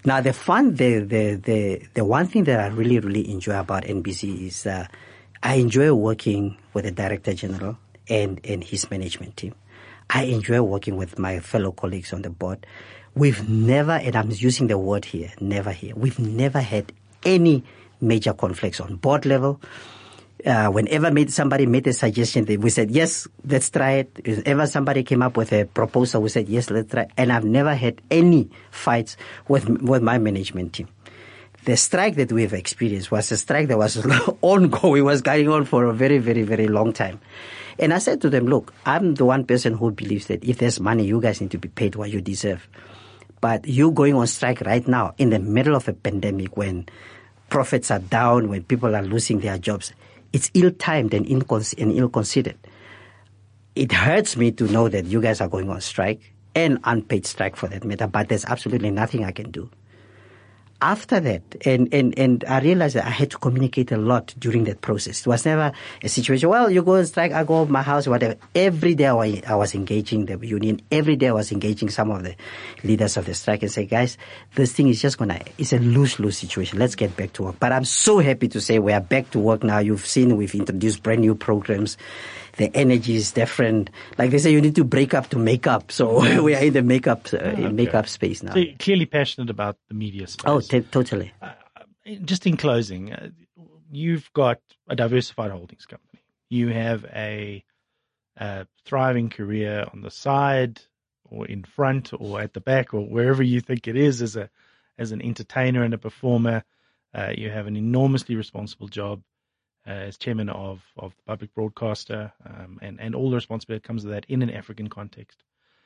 Speaker 6: Now, the one thing that I really, really enjoy about NBC is I enjoy working with the Director General and his management team. I enjoy working with my fellow colleagues on the board. We've never, and I'm using the word here, never here, we've never had any major conflicts on board level. Whenever somebody made a suggestion, we said, yes, let's try it. Whenever somebody came up with a proposal, we said, yes, let's try it. And I've never had any fights with my management team. The strike that we've experienced was a strike that was ongoing, was going on for a very, very, very long time. And I said to them, look, I'm the one person who believes that if there's money, you guys need to be paid what you deserve. But you going on strike right now in the middle of a pandemic when profits are down, when people are losing their jobs, it's ill-timed and ill-considered. It hurts me to know that you guys are going on strike, and unpaid strike for that matter, but there's absolutely nothing I can do. After that, and I realized that I had to communicate a lot during that process. It was never a situation, well, you go on strike, I go to my house, whatever. Every day I was engaging the union. Every day I was engaging some of the leaders of the strike and say, guys, this thing is just it's a lose-lose situation. Let's get back to work. But I'm so happy to say we are back to work now. You've seen we've introduced brand new programs. The energy is different. Like they say, you need to break up to make up. So we are in the makeup space now.
Speaker 2: So you're clearly passionate about the media space.
Speaker 6: Oh, totally.
Speaker 2: Just in closing, you've got a diversified holdings company. You have a thriving career on the side or in front or at the back or wherever you think it is as an entertainer and a performer. You have an enormously responsible job as chairman of the public broadcaster, and all the responsibility that comes with that in an African context.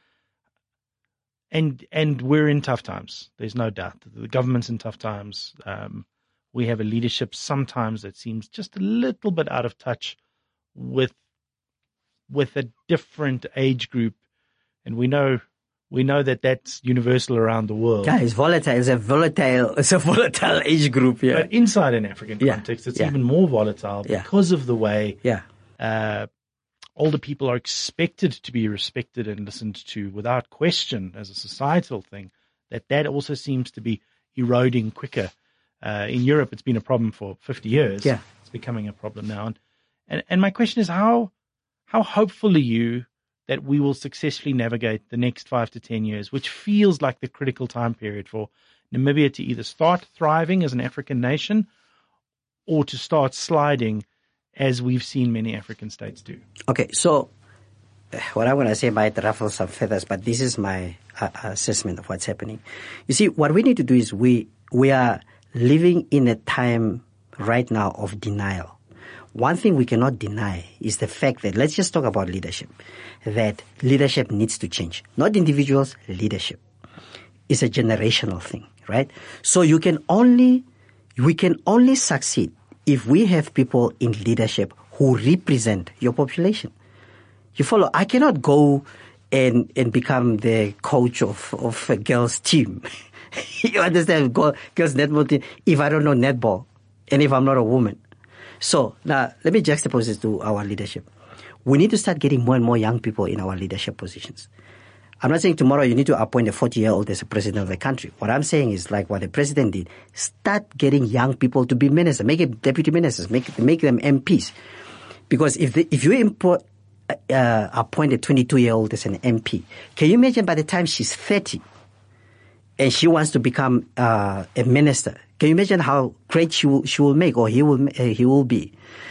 Speaker 2: And we're in tough times. There's no doubt. The government's in tough times. We have a leadership sometimes that seems just a little bit out of touch with a different age group, and we know that that's universal around the world.
Speaker 6: Yeah, it's volatile. It's a volatile age group. Yeah.
Speaker 2: But inside an African context, it's even more volatile because of the way older people are expected to be respected and listened to without question as a societal thing. That also seems to be eroding quicker. In Europe, it's been a problem for 50 years.
Speaker 6: Yeah.
Speaker 2: It's becoming a problem now. And my question is, how hopeful are you that we will successfully navigate the next 5 to 10 years, which feels like the critical time period for Namibia to either start thriving as an African nation or to start sliding as we've seen many African states do?
Speaker 6: Okay, so what I'm going to say might ruffle some feathers, but this is my assessment of what's happening. You see, what we need to do is we are living in a time right now of denial. One thing we cannot deny is the fact that, let's just talk about leadership, that leadership needs to change. Not individuals, leadership. It's a generational thing, right? So we can only succeed if we have people in leadership who represent your population. You follow? I cannot go and become the coach of a girls' team. You understand? Girls' netball team if I don't know netball and if I'm not a woman. So now let me juxtapose this to our leadership. We need to start getting more and more young people in our leadership positions. I'm not saying tomorrow you need to appoint a 40-year-old as a president of the country. What I'm saying is like what the president did. Start getting young people to be ministers, make it deputy ministers, make them MPs. Because if you appoint a 22-year-old as an MP, can you imagine by the time she's 30 and she wants to become a minister? Can you imagine how great she will make, or he will be?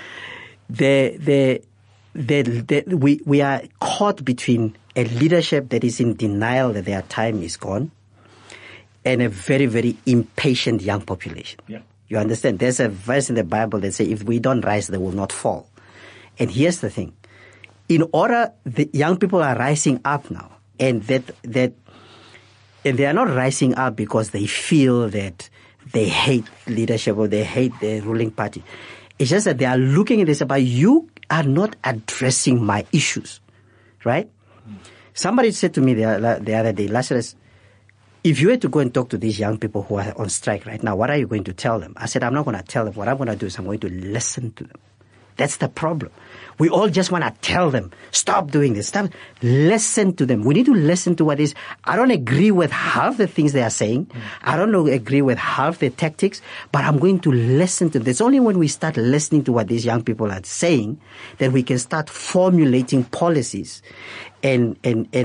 Speaker 6: We are caught between a leadership that is in denial that their time is gone, and a very, very impatient young population.
Speaker 2: Yeah.
Speaker 6: You understand? There's a verse in the Bible that says, if we don't rise, they will not fall. And here's the thing. The young people are rising up now, and they are not rising up because they feel that they hate leadership or they hate the ruling party. It's just that they are looking at this about, you are not addressing my issues, right? Somebody said to me the other day, Lazarus, if you were to go and talk to these young people who are on strike right now, what are you going to tell them? I said, I'm not going to tell them. What I'm going to do is I'm going to listen to them. That's the problem. We all just want to tell them, stop doing this. Stop. Listen to them. We need to listen to what is. I don't agree with half the things they are saying. I don't agree with half the tactics, but I'm going to listen to them. It's only when we start listening to what these young people are saying that we can start formulating policies and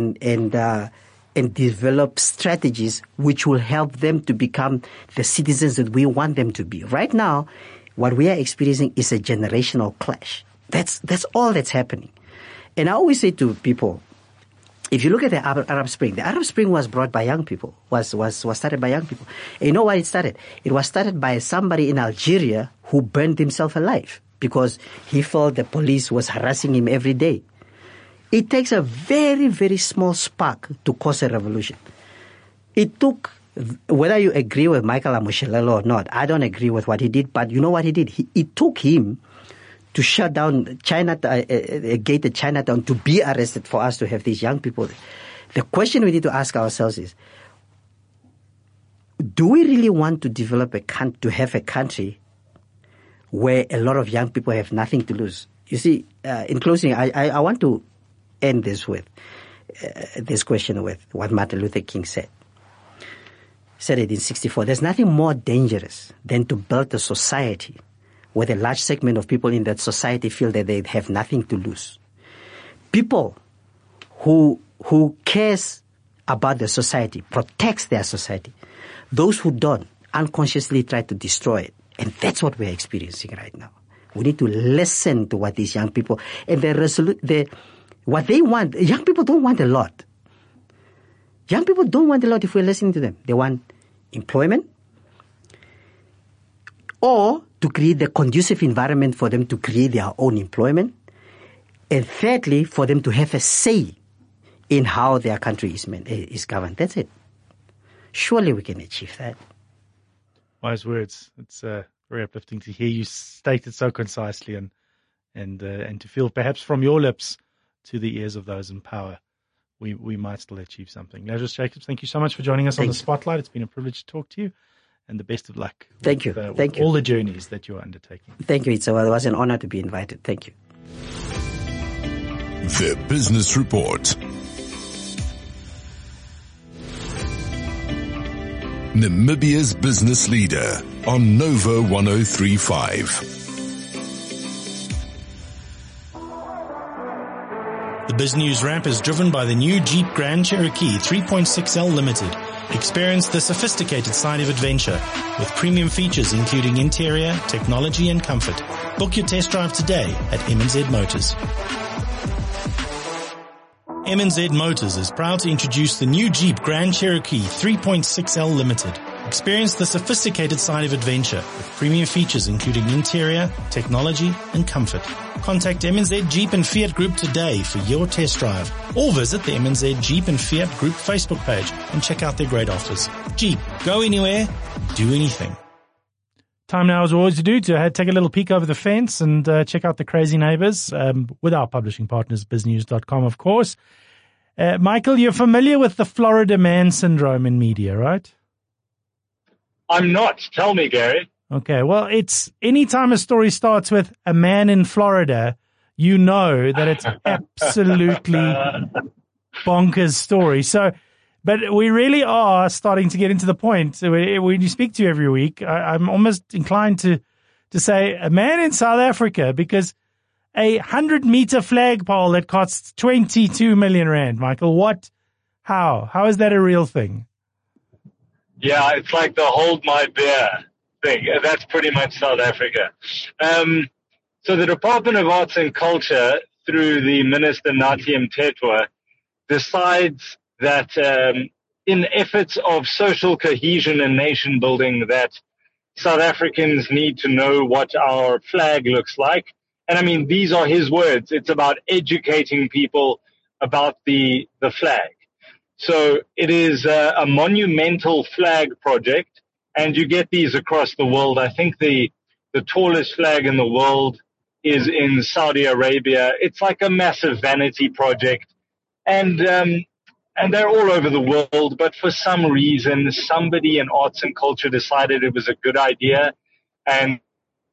Speaker 6: develop strategies which will help them to become the citizens that we want them to be. Right now, what we are experiencing is a generational clash. That's all that's happening. And I always say to people, if you look at the Arab Spring was brought by young people, was started by young people. And you know why it started? It was started by somebody in Algeria who burned himself alive because he felt the police was harassing him every day. It takes a very, very small spark to cause a revolution. It took, whether you agree with Michael Amushelelo or not, I don't agree with what he did, but you know what he did? It took him to shut down China, a gate at Chinatown, to be arrested for us to have these young people. The question we need to ask ourselves is, do we really want to have a country where a lot of young people have nothing to lose? You see, in closing, I want to end this with this question with what Martin Luther King said. He said it in 1964. There's nothing more dangerous than to build a society where a large segment of people in that society feel that they have nothing to lose. People who cares about the society, protects their society. Those who don't unconsciously try to destroy it. And that's what we're experiencing right now. We need to listen to what these young people, and what they want. Young people don't want a lot. Young people don't want a lot if we're listening to them. They want employment, or to create the conducive environment for them to create their own employment. And thirdly, for them to have a say in how their country is governed. That's it. Surely we can achieve that.
Speaker 2: Wise words. It's very uplifting to hear you state it so concisely and to feel perhaps from your lips to the ears of those in power, we might still achieve something. Lazarus Jacobs, thank you so much for joining us on the Spotlight. It's been a privilege to talk to you. And the best of luck.
Speaker 6: Thank you.
Speaker 2: With all the journeys that you're undertaking.
Speaker 6: Thank you. It was an honor to be invited. Thank you.
Speaker 1: The Business Report. Namibia's business leader on Nova 103.5.
Speaker 2: The Biz News Wrap is driven by the new Jeep Grand Cherokee 3.6L Limited. Experience the sophisticated side of adventure with premium features including interior, technology and comfort. Book your test drive today at MNZ Motors. MNZ Motors is proud to introduce the new Jeep Grand Cherokee 3.6L Limited. Experience the sophisticated side of adventure with premium features including interior, technology and comfort. Contact MNZ Jeep and Fiat Group today for your test drive, or visit the MNZ Jeep and Fiat Group Facebook page and check out their great offers. Jeep, go anywhere, do anything. Time now, as always, to take a little peek over the fence and check out the crazy neighbors with our publishing partners, biznews.com, of course. Michael, you're familiar with the Florida man syndrome in media, right?
Speaker 8: I'm not. Tell me, Gary.
Speaker 2: Okay, well, it's anytime a story starts with a man in Florida, you know that it's absolutely bonkers story. So, but we really are starting to get into the point. So when you speak to you every week, I'm almost inclined to say a man in South Africa, because a 100-meter flagpole that costs 22 million rand, Michael, how is that a real thing?
Speaker 8: Yeah, it's like the hold my beer thing. That's pretty much South Africa. So the Department of Arts and Culture, through the Minister Nathi Mthethwa, decides that in efforts of social cohesion and nation building, that South Africans need to know what our flag looks like. And I mean, these are his words. It's about educating people about the flag. So it is a monumental flag project, and you get these across the world. I think the tallest flag in the world is in Saudi Arabia. It's like a massive vanity project, and they're all over the world. But for some reason, somebody in arts and culture decided it was a good idea, and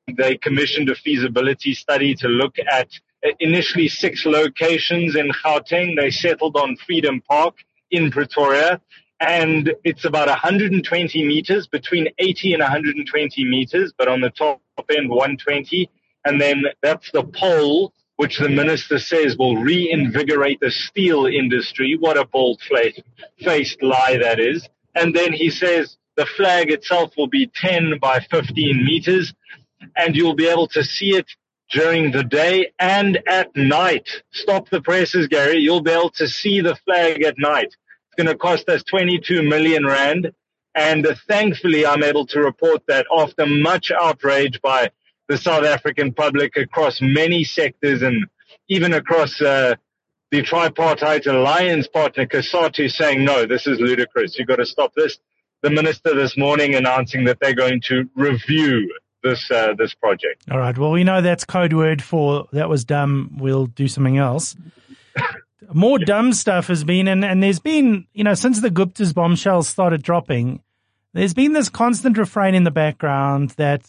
Speaker 8: they commissioned a feasibility study to look at initially 6 locations in Gauteng. They settled on Freedom Park in Pretoria, and it's about 120 meters, between 80 and 120 meters, but on the top end 120. And then that's the pole which the minister says will reinvigorate the steel industry. What a bold-faced lie that is. And then he says the flag itself will be 10 by 15 meters, and you'll be able to see it during the day and at night. Stop the presses, Gary. You'll be able to see the flag at night. It's going to cost us 22 million rand. And thankfully, I'm able to report that after much outrage by the South African public across many sectors and even across the tripartite alliance partner, COSATU, saying, no, this is ludicrous. You've got to stop this. The minister this morning announcing that they're going to review this project.
Speaker 2: All right. Well, we know that's code word for that was dumb. We'll do something else. More dumb stuff has been, and there's been, since the Gupta's bombshells started dropping, there's been this constant refrain in the background that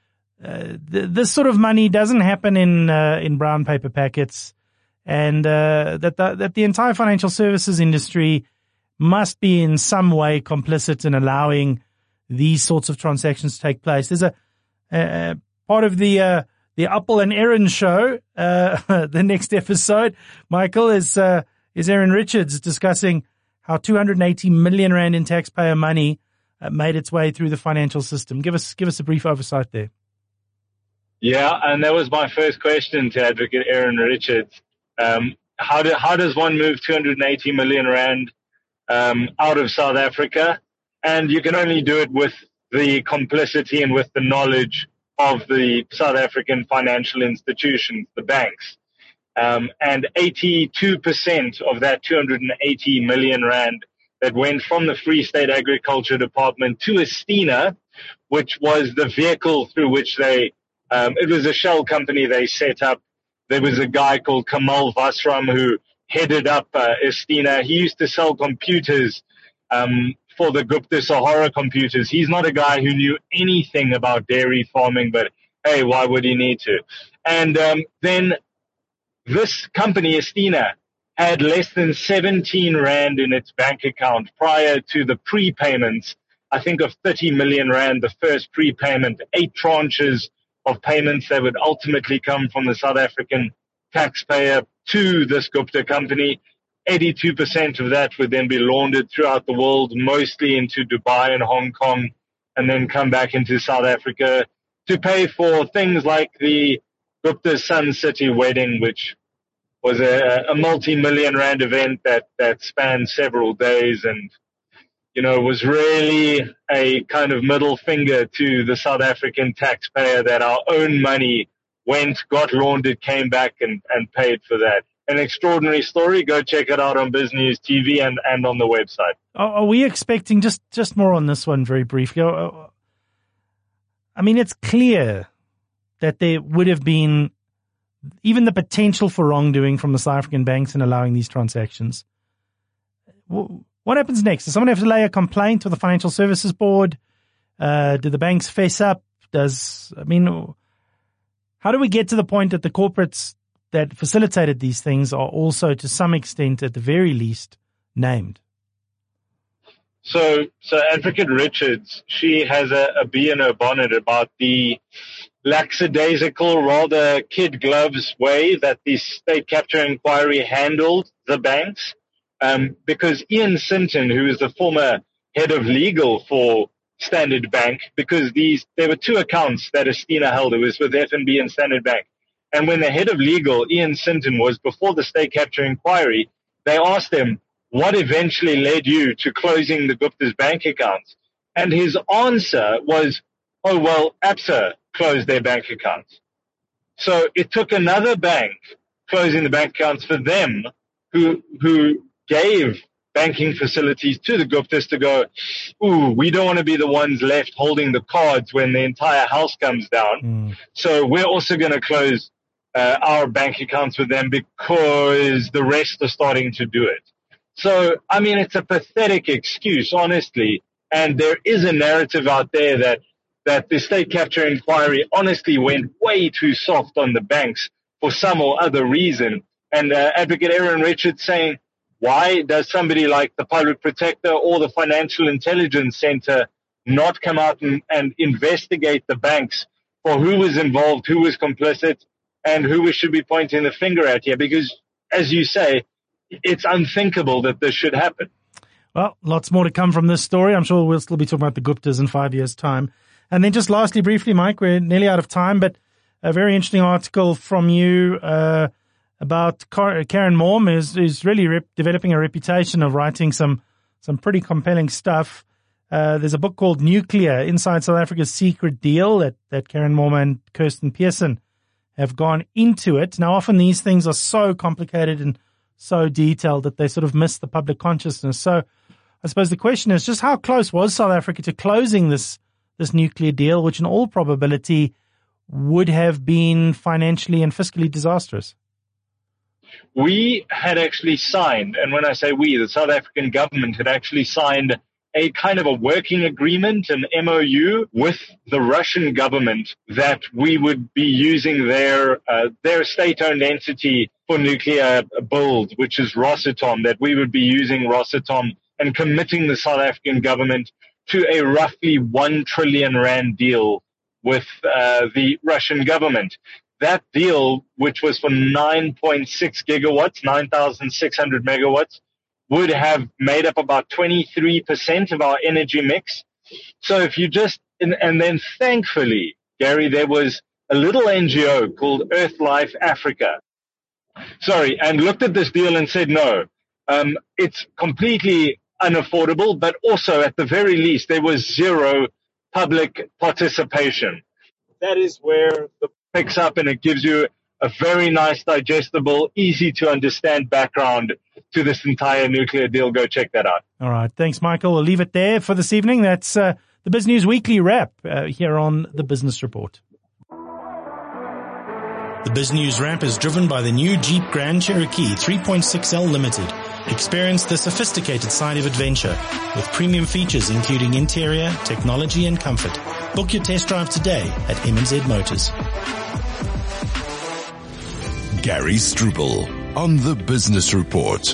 Speaker 2: this sort of money doesn't happen in brown paper packets, and that the entire financial services industry must be in some way complicit in allowing these sorts of transactions to take place. There's a part of the Apple and Aaron show, the next episode, Michael, is Aaron Richards discussing how 280 million rand in taxpayer money made its way through the financial system. Give us a brief oversight there.
Speaker 8: Yeah, and that was my first question to Advocate Aaron Richards. How does one move 280 million rand out of South Africa? And you can only do it with the complicity and with the knowledge of the South African financial institutions, the banks. And 82% of that 280 million rand that went from the Free State Agriculture Department to Estina, which was the vehicle through which it was a shell company they set up. There was a guy called Kamal Vasram who headed up Estina. He used to sell computers for the Gupta Sahara computers. He's not a guy who knew anything about dairy farming, but hey, why would he need to? And then this company, Estina, had less than 17 rand in its bank account prior to the prepayments, I think of 30 million rand, the first prepayment, 8 tranches of payments that would ultimately come from the South African taxpayer to this Gupta company. 82% of that would then be laundered throughout the world, mostly into Dubai and Hong Kong, and then come back into South Africa to pay for things like the Gupta Sun City wedding, which was a multi-million rand event that spanned several days and, was really a kind of middle finger to the South African taxpayer that our own money got laundered, came back and paid for that. An extraordinary story. Go check it out on Biz News TV and on the website.
Speaker 2: Are we expecting, just more on this one very briefly, I mean, it's clear that there would have been even the potential for wrongdoing from the South African banks in allowing these transactions. What happens next? Does someone have to lay a complaint to the Financial Services Board? Do the banks fess up? How do we get to the point that the corporates that facilitated these things are also, to some extent, at the very least, named?
Speaker 8: So Advocate Richards, she has a bee in her bonnet about the lackadaisical, rather kid gloves way that the state capture inquiry handled the banks. Because Ian Sinton, who is the former head of legal for Standard Bank, because there were 2 accounts that Estina held. It was with FNB and Standard Bank. And when the head of legal, Ian Sinton, was before the state capture inquiry, they asked him, what eventually led you to closing the Gupta's bank accounts? And his answer was, oh, well, ABSA closed their bank accounts. So it took another bank closing the bank accounts for them who gave banking facilities to the Guptas to go, ooh, we don't want to be the ones left holding the cards when the entire house comes down. So we're also going to close our bank accounts with them because the rest are starting to do it. So, I mean, it's a pathetic excuse, honestly. And there is a narrative out there that that the state capture inquiry honestly went way too soft on the banks for some or other reason. And Advocate Aaron Richards saying, why does somebody like the Public Protector or the Financial Intelligence Center not come out and investigate the banks for who was involved, who was complicit, and who we should be pointing the finger at here? Because, as you say, it's unthinkable that this should happen.
Speaker 2: Well, lots more to come from this story. I'm sure we'll still be talking about the Guptas in 5 years' time. And then just lastly, briefly, Mike, we're nearly out of time, but a very interesting article from you about Karen Morm is really developing a reputation of writing some pretty compelling stuff. There's a book called Nuclear, Inside South Africa's Secret Deal that Karen Morm and Kirsten Pearson have gone into it. Now, often these things are so complicated and so detailed that they sort of miss the public consciousness. So I suppose the question is just how close was South Africa to closing this nuclear deal, which in all probability would have been financially and fiscally disastrous?
Speaker 8: We had actually signed, and when I say we, the South African government had actually signed a kind of a working agreement, an MOU with the Russian government that we would be using their state-owned entity for nuclear build, which is Rosatom, that we would be using Rosatom and committing the South African government to a roughly 1 trillion rand deal with the Russian government. That deal, which was for 9.6 gigawatts, 9,600 megawatts, would have made up about 23% of our energy mix. So if you and then thankfully, Gary, there was a little NGO called Earthlife Africa. And looked at this deal and said, no, it's completely unaffordable, but also at the very least, there was zero public participation. That is where the picks up, and it gives you a very nice, digestible, easy to understand background to this entire nuclear deal. Go check that out.
Speaker 2: All right. Thanks, Michael. We'll leave it there for this evening. That's the Biz News Weekly Wrap here on the Business Report. The Biz News Wrap is driven by the new Jeep Grand Cherokee 3.6L Limited. Experience the sophisticated side of adventure with premium features including interior, technology and comfort. Book your test drive today at M&Z Motors.
Speaker 1: Gary Struble on the Business Report.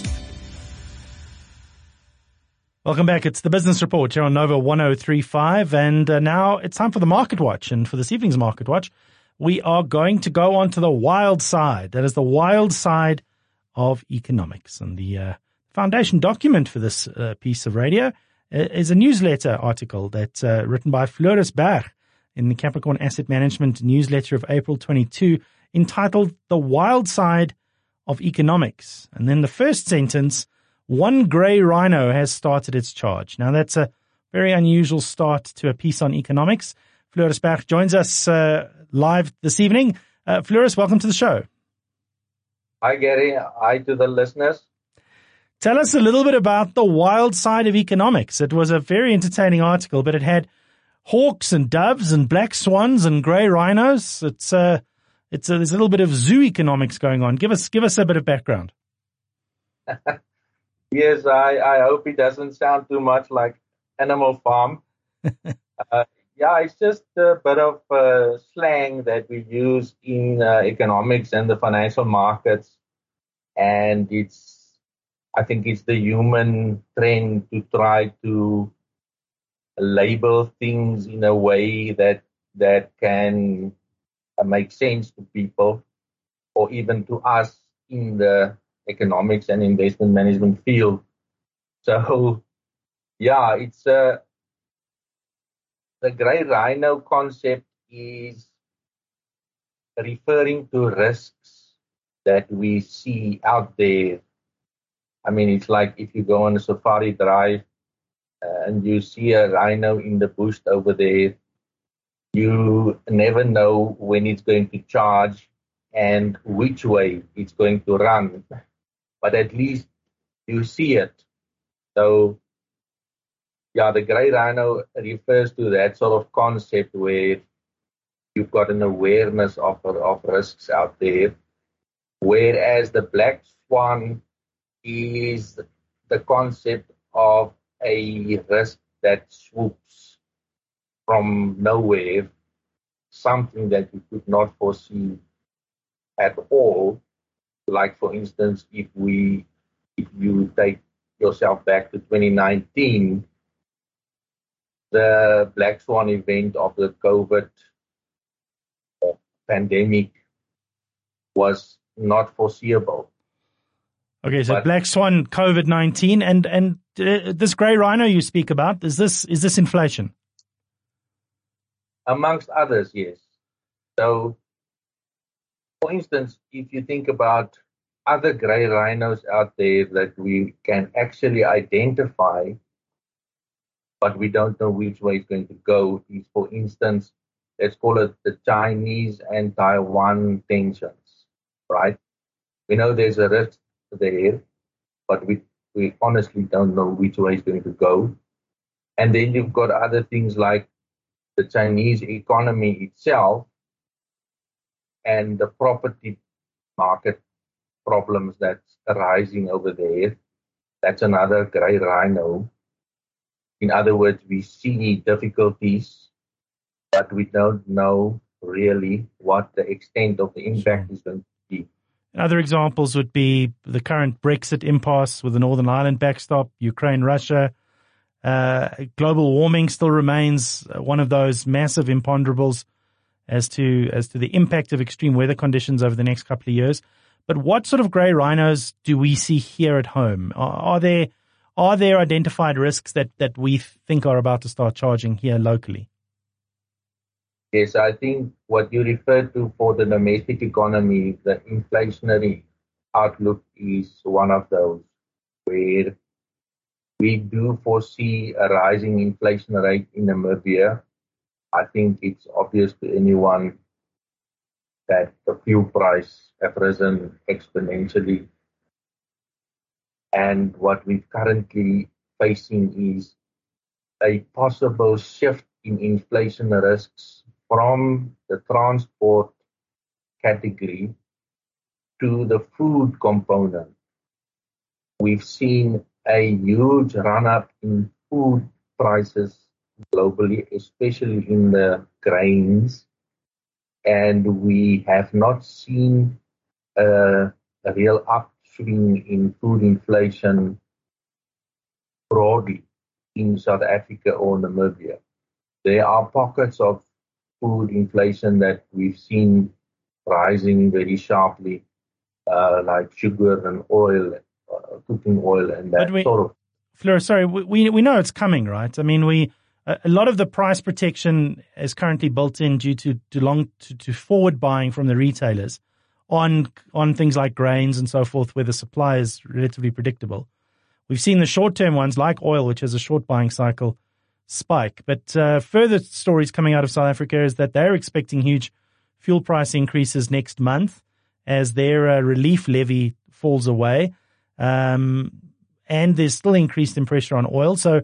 Speaker 2: Welcome back. It's the Business Report here on Nova 103.5. And now it's time for the Market Watch. And for this evening's Market Watch, we are going to go on to the wild side. That is the wild side of economics. And the foundation document for this piece of radio is a newsletter article that's written by Floris Berg in the Capricorn Asset Management newsletter of April 22, entitled The Wild Side of Economics. And then the first sentence, one grey rhino has started its charge. Now, that's a very unusual start to a piece on economics. Floris Berg joins us live this evening. Floris, welcome to the show.
Speaker 9: Hi, Gary. Hi to the listeners.
Speaker 2: Tell us a little bit about the wild side of economics. It was a very entertaining article, but it had hawks and doves and black swans and grey rhinos. There's a little bit of zoo economics going on. Give us a bit of background.
Speaker 9: Yes, I hope it doesn't sound too much like Animal Farm. Yeah, it's just a bit of slang that we use in economics and the financial markets. And I think it's the human trend to try to label things in a way that can make sense to people or even to us in the economics and investment management field. So, yeah, it's the grey rhino concept is referring to risks that we see out there. I mean, it's like if you go on a safari drive and you see a rhino in the bush over there, you never know when it's going to charge and which way it's going to run. But at least you see it. So, yeah, the grey rhino refers to that sort of concept where you've got an awareness of risks out there, whereas the black swan is the concept of a risk that swoops. from nowhere, something that you could not foresee at all. Like, for instance, if you take yourself back to 2019, the Black Swan event of the COVID pandemic was not foreseeable.
Speaker 2: Okay, so
Speaker 9: But-
Speaker 2: Black Swan, COVID-19, and this grey rhino you speak about, is this inflation?
Speaker 9: Amongst others, yes. So, for instance, if you think about other grey rhinos out there that we can actually identify, but we don't know which way it's going to go, is, for instance, let's call it the Chinese and Taiwan tensions, right? We know there's a risk there, but we honestly don't know which way it's going to go. And then you've got other things like the Chinese economy itself and the property market problems that's arising over there. That's another grey rhino. In other words, we see difficulties, but we don't know really what the extent of the impact is going to be.
Speaker 2: Other examples would be the current Brexit impasse with the Northern Ireland backstop, Ukraine, Russia. Global warming still remains one of those massive imponderables as to the impact of extreme weather conditions over the next couple of years. But what sort of grey rhinos do we see here at home? Are there identified risks that we think are about to start charging here locally?
Speaker 9: Yes, I think what you referred to for the domestic economy, the inflationary outlook is one of those where we do foresee a rising inflation rate in Namibia. I think it's obvious to anyone that the fuel price have risen exponentially. And what we're currently facing is a possible shift in inflation risks from the transport category to the food component. We've seen a huge run-up in food prices globally, especially in the grains, and we have not seen a real upswing in food inflation broadly in South Africa or Namibia. There are pockets of food inflation that we've seen rising very sharply, like sugar and oil, cooking oil, and that sort of.
Speaker 2: Fleur, sorry, we know it's coming, right? I mean, a lot of the price protection is currently built in due to forward buying from the retailers on things like grains and so forth, where the supply is relatively predictable. We've seen the short-term ones like oil, which has a short buying cycle, spike. But further stories coming out of South Africa is that they're expecting huge fuel price increases next month as their relief levy falls away. And there's still increased pressure on oil. So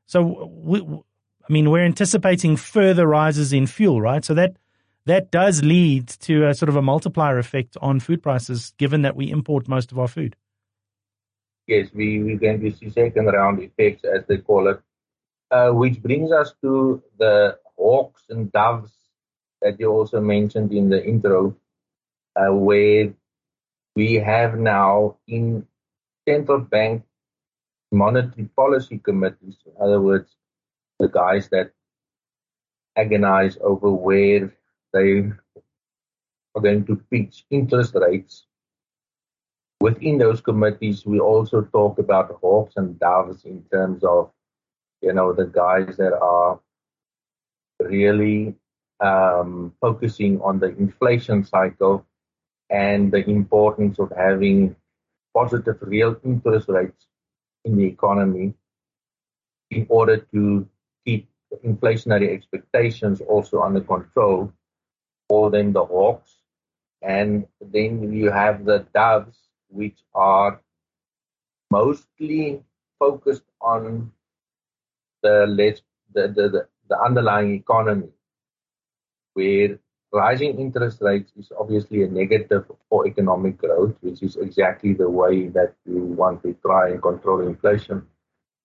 Speaker 2: we're anticipating further rises in fuel, right? So that does lead to a sort of a multiplier effect on food prices, given that we import most of our food.
Speaker 9: Yes, we're going to see second round effects, as they call it, which brings us to the hawks and doves that you also mentioned in the intro, where we have now in central bank monetary policy committees, in other words, the guys that agonize over where they are going to pitch interest rates. Within those committees, we also talk about hawks and doves in terms of, the guys that are really focusing on the inflation cycle and the importance of having positive real interest rates in the economy in order to keep inflationary expectations also under control, or then the hawks. And then you have the doves, which are mostly focused on the underlying economy, where rising interest rates is obviously a negative for economic growth, which is exactly the way that you want to try and control inflation.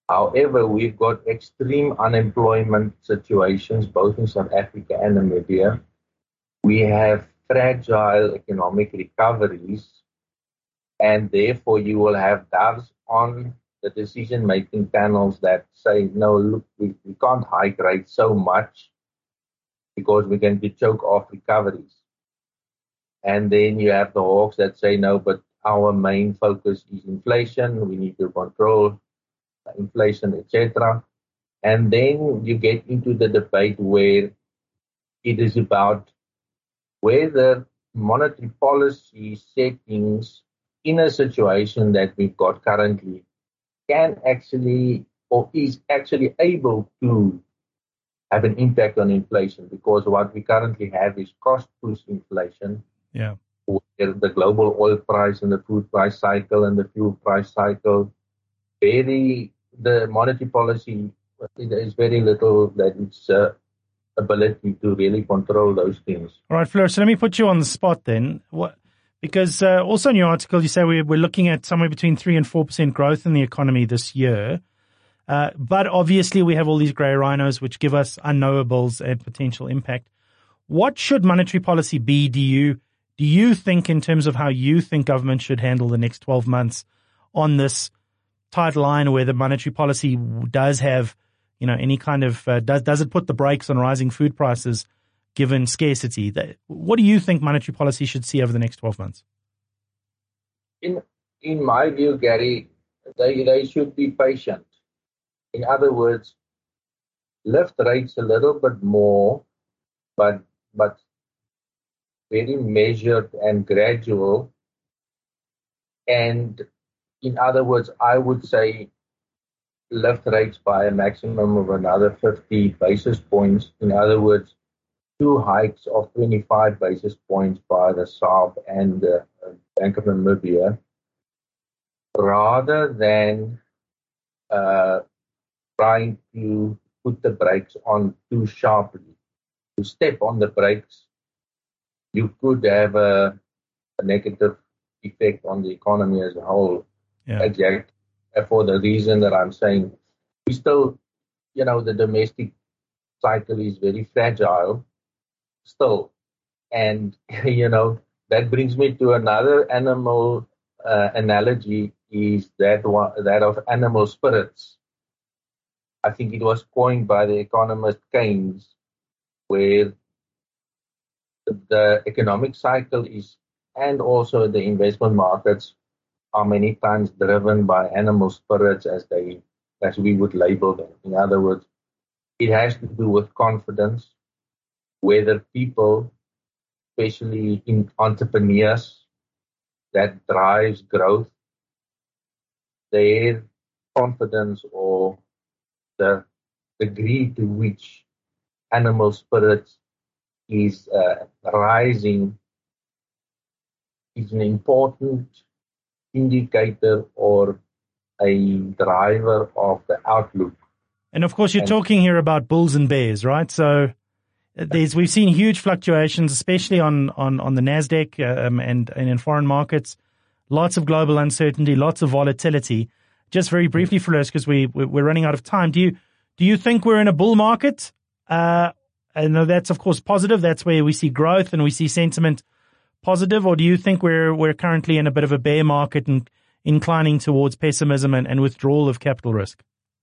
Speaker 9: However, we've got extreme unemployment situations both in South Africa and Namibia. We have fragile economic recoveries, and therefore you will have doubts on the decision-making panels that say, no, look, we can't hike rates so much because we're going to choke off recoveries. And then you have the hawks that say, no, but our main focus is inflation. We need to control inflation, etc. And then you get into the debate where it is about whether monetary policy settings in a situation that we've got currently can actually or is actually able to have an impact on inflation, because what we currently have is cost-push inflation.
Speaker 2: Yeah.
Speaker 9: Where the global oil price and the food price cycle and the fuel price cycle, the monetary policy, there is very little that its ability to really control those things.
Speaker 2: All right, Fleur, so let me put you on the spot then. Because also in your article, you say we're looking at somewhere between 3 and 4% growth in the economy this year. But obviously we have all these grey rhinos which give us unknowables and potential impact. What should monetary policy be, do you think, in terms of how you think government should handle the next 12 months on this tight line where the monetary policy does have, any kind of, does it put the brakes on rising food prices given scarcity? What do you think monetary policy should see over the next 12 months?
Speaker 9: In my view, Gary, they should be patient. In other words, lift rates a little bit more, but very measured and gradual. And in other words, I would say lift rates by a maximum of another 50 basis points. In other words, 2 hikes of 25 basis points by the SARB and the Bank of Namibia, rather than trying to put the brakes on too sharply. To step on the brakes, you could have a negative effect on the economy as a whole.
Speaker 2: Yeah.
Speaker 9: Exactly. For the reason that I'm saying, we still, the domestic cycle is very fragile still. And, that brings me to another animal analogy, is that of animal spirits. I think it was coined by the economist Keynes, where the economic cycle is, and also the investment markets are many times driven by animal spirits, as we would label them. In other words, it has to do with confidence, whether people, especially in entrepreneurs, that drives growth, their confidence or the degree to which animal spirits is rising is an important indicator or a driver of the outlook.
Speaker 2: And of course, you're talking here about bulls and bears, right? So we've seen huge fluctuations, especially on the NASDAQ and in foreign markets. Lots of global uncertainty, lots of volatility. Just very briefly, for us, because we're running out of time. Do you think we're in a bull market? I know that's of course positive. That's where we see growth and we see sentiment positive. Or do you think we're currently in a bit of a bear market and inclining towards pessimism and withdrawal of capital risk?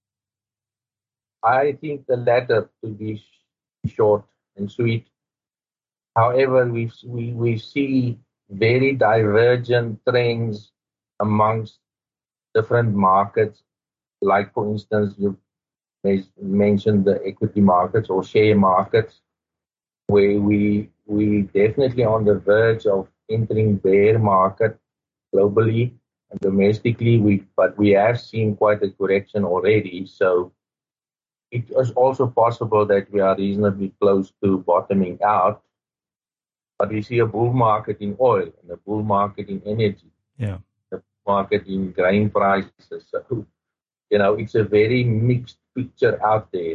Speaker 9: I think the latter, to be short and sweet. However, we see very divergent trends amongst different markets. Like, for instance, you mentioned the equity markets or share markets, where we definitely on the verge of entering bear market globally and domestically. But we have seen quite a correction already. So it is also possible that we are reasonably close to bottoming out. But we see a bull market in oil and a bull market in energy.
Speaker 2: Yeah.
Speaker 9: The market in grain prices. So, it's a very mixed picture out there.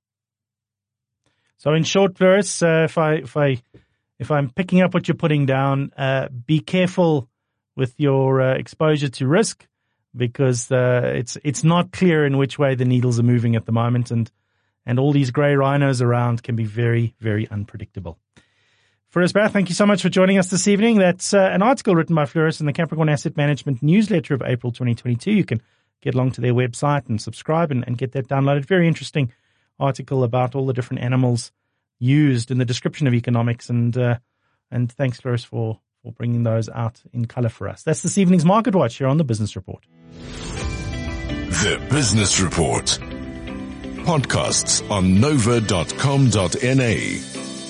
Speaker 2: So in short, Floris, if I'm picking up what you're putting down, be careful with your exposure to risk. because it's not clear in which way the needles are moving at the moment, and all these grey rhinos around can be very, very unpredictable. Firoz Bah, thank you so much for joining us this evening. That's an article written by Firoz in the Capricorn Asset Management newsletter of April 2022. You can get along to their website and subscribe and get that downloaded. Very interesting article about all the different animals used in the description of economics, and thanks, Firoz, for bringing those out in colour for us. That's this evening's Market Watch here on The Business Report.
Speaker 1: The Business Report. Podcasts on nova.com.na.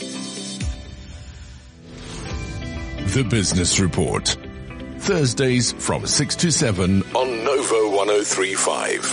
Speaker 1: The Business Report. Thursdays from 6 to 7 on Nova 103.5.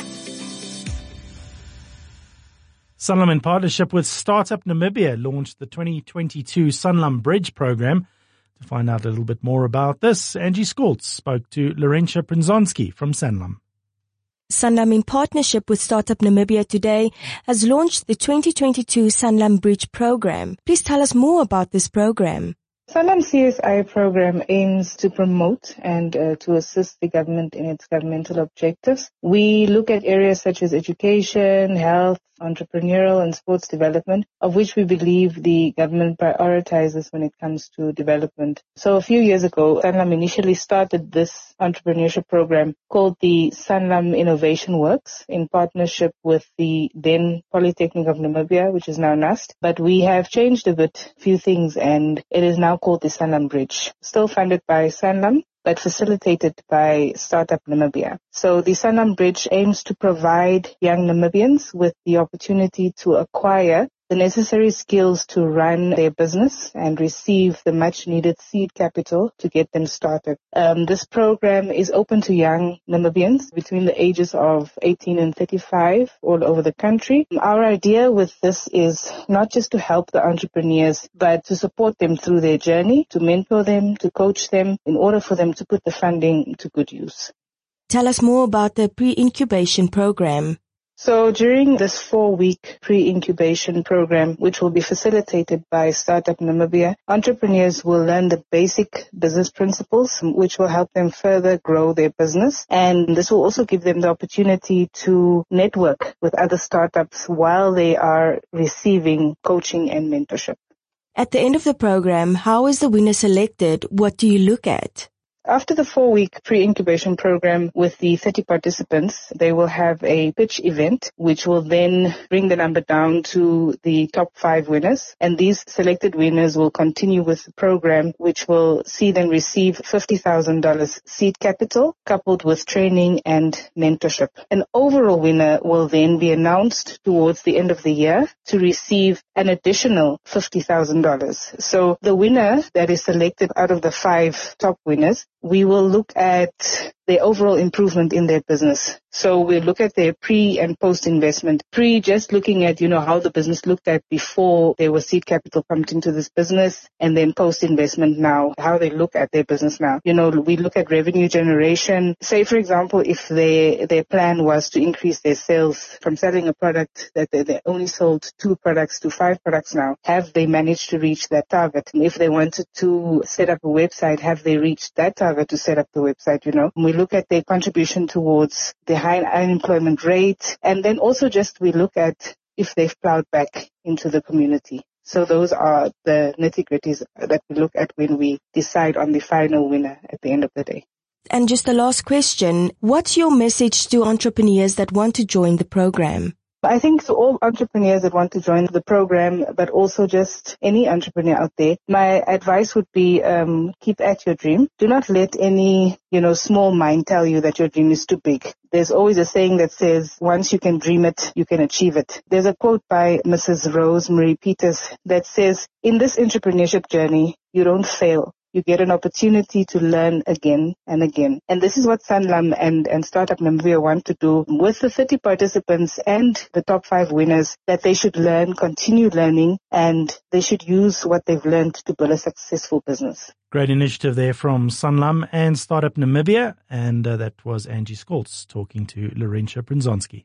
Speaker 2: Sanlam, in partnership with Startup Namibia, launched the 2022 Sanlam Bridge program. To find out a little bit more about this, Angie Skoltz spoke to Laurentia Prinzonski from Sanlam.
Speaker 10: Sanlam, in partnership with Startup Namibia today, has launched the 2022 Sanlam Bridge program. Please tell us more about this program.
Speaker 11: Sanlam CSI program aims to promote and to assist the government in its governmental objectives. We look at areas such as education, health, entrepreneurial and sports development, of which we believe the government prioritizes when it comes to development. So a few years ago, Sanlam initially started this entrepreneurship program called the Sanlam Innovation Works in partnership with the then Polytechnic of Namibia, which is now NUST. But we have changed a few things, and it is now called the Sanlam Bridge, still funded by Sanlam, but facilitated by Startup Namibia. So the Sanlam Bridge aims to provide young Namibians with the opportunity to acquire the necessary skills to run their business and receive the much needed seed capital to get them started. This program is open to young Namibians between the ages of 18 and 35 all over the country. Our idea with this is not just to help the entrepreneurs, but to support them through their journey, to mentor them, to coach them in order for them to put the funding to good use.
Speaker 10: Tell us more about the pre-incubation program.
Speaker 11: So during this 4-week pre-incubation program, which will be facilitated by Startup Namibia, entrepreneurs will learn the basic business principles, which will help them further grow their business. And this will also give them the opportunity to network with other startups while they are receiving coaching and mentorship.
Speaker 10: At the end of the program, how is the winner selected? What do you look at?
Speaker 11: After the 4-week pre-incubation program with the 30 participants, they will have a pitch event, which will then bring the number down to the top 5 winners. And these selected winners will continue with the program, which will see them receive $50,000 seed capital, coupled with training and mentorship. An overall winner will then be announced towards the end of the year to receive an additional $50,000. So the winner that is selected out of the 5 top winners, we will look at the overall improvement in their business. So we look at their pre and post investment. Pre, just looking at, how the business looked at before there was seed capital pumped into this business, and then post investment now, how they look at their business now. We look at revenue generation. Say, for example, if their plan was to increase their sales from selling a product that they only sold 2 products to 5 products now, have they managed to reach that target? And if they wanted to set up a website, have they reached that target to set up the website? We look at their contribution towards the high unemployment rate, and then also we look at if they've plowed back into the community. So those are the nitty-gritties that we look at when we decide on the final winner at the end of the day.
Speaker 10: And just the last question, what's your message to entrepreneurs that want to join the program?
Speaker 11: I think to all entrepreneurs that want to join the program, but also just any entrepreneur out there, my advice would be keep at your dream. Do not let any, small mind tell you that your dream is too big. There's always a saying that says, once you can dream it, you can achieve it. There's a quote by Mrs. Rosemary Peters that says, in this entrepreneurship journey, you don't fail. You get an opportunity to learn again and again. And this is what Sanlam and Startup Namibia want to do with the 30 participants and the top 5 winners, that they should learn, continue learning, and they should use what they've learned to build a successful business.
Speaker 2: Great initiative there from Sanlam and Startup Namibia. And that was Angie Skoltz talking to Laurentia Prinzonski.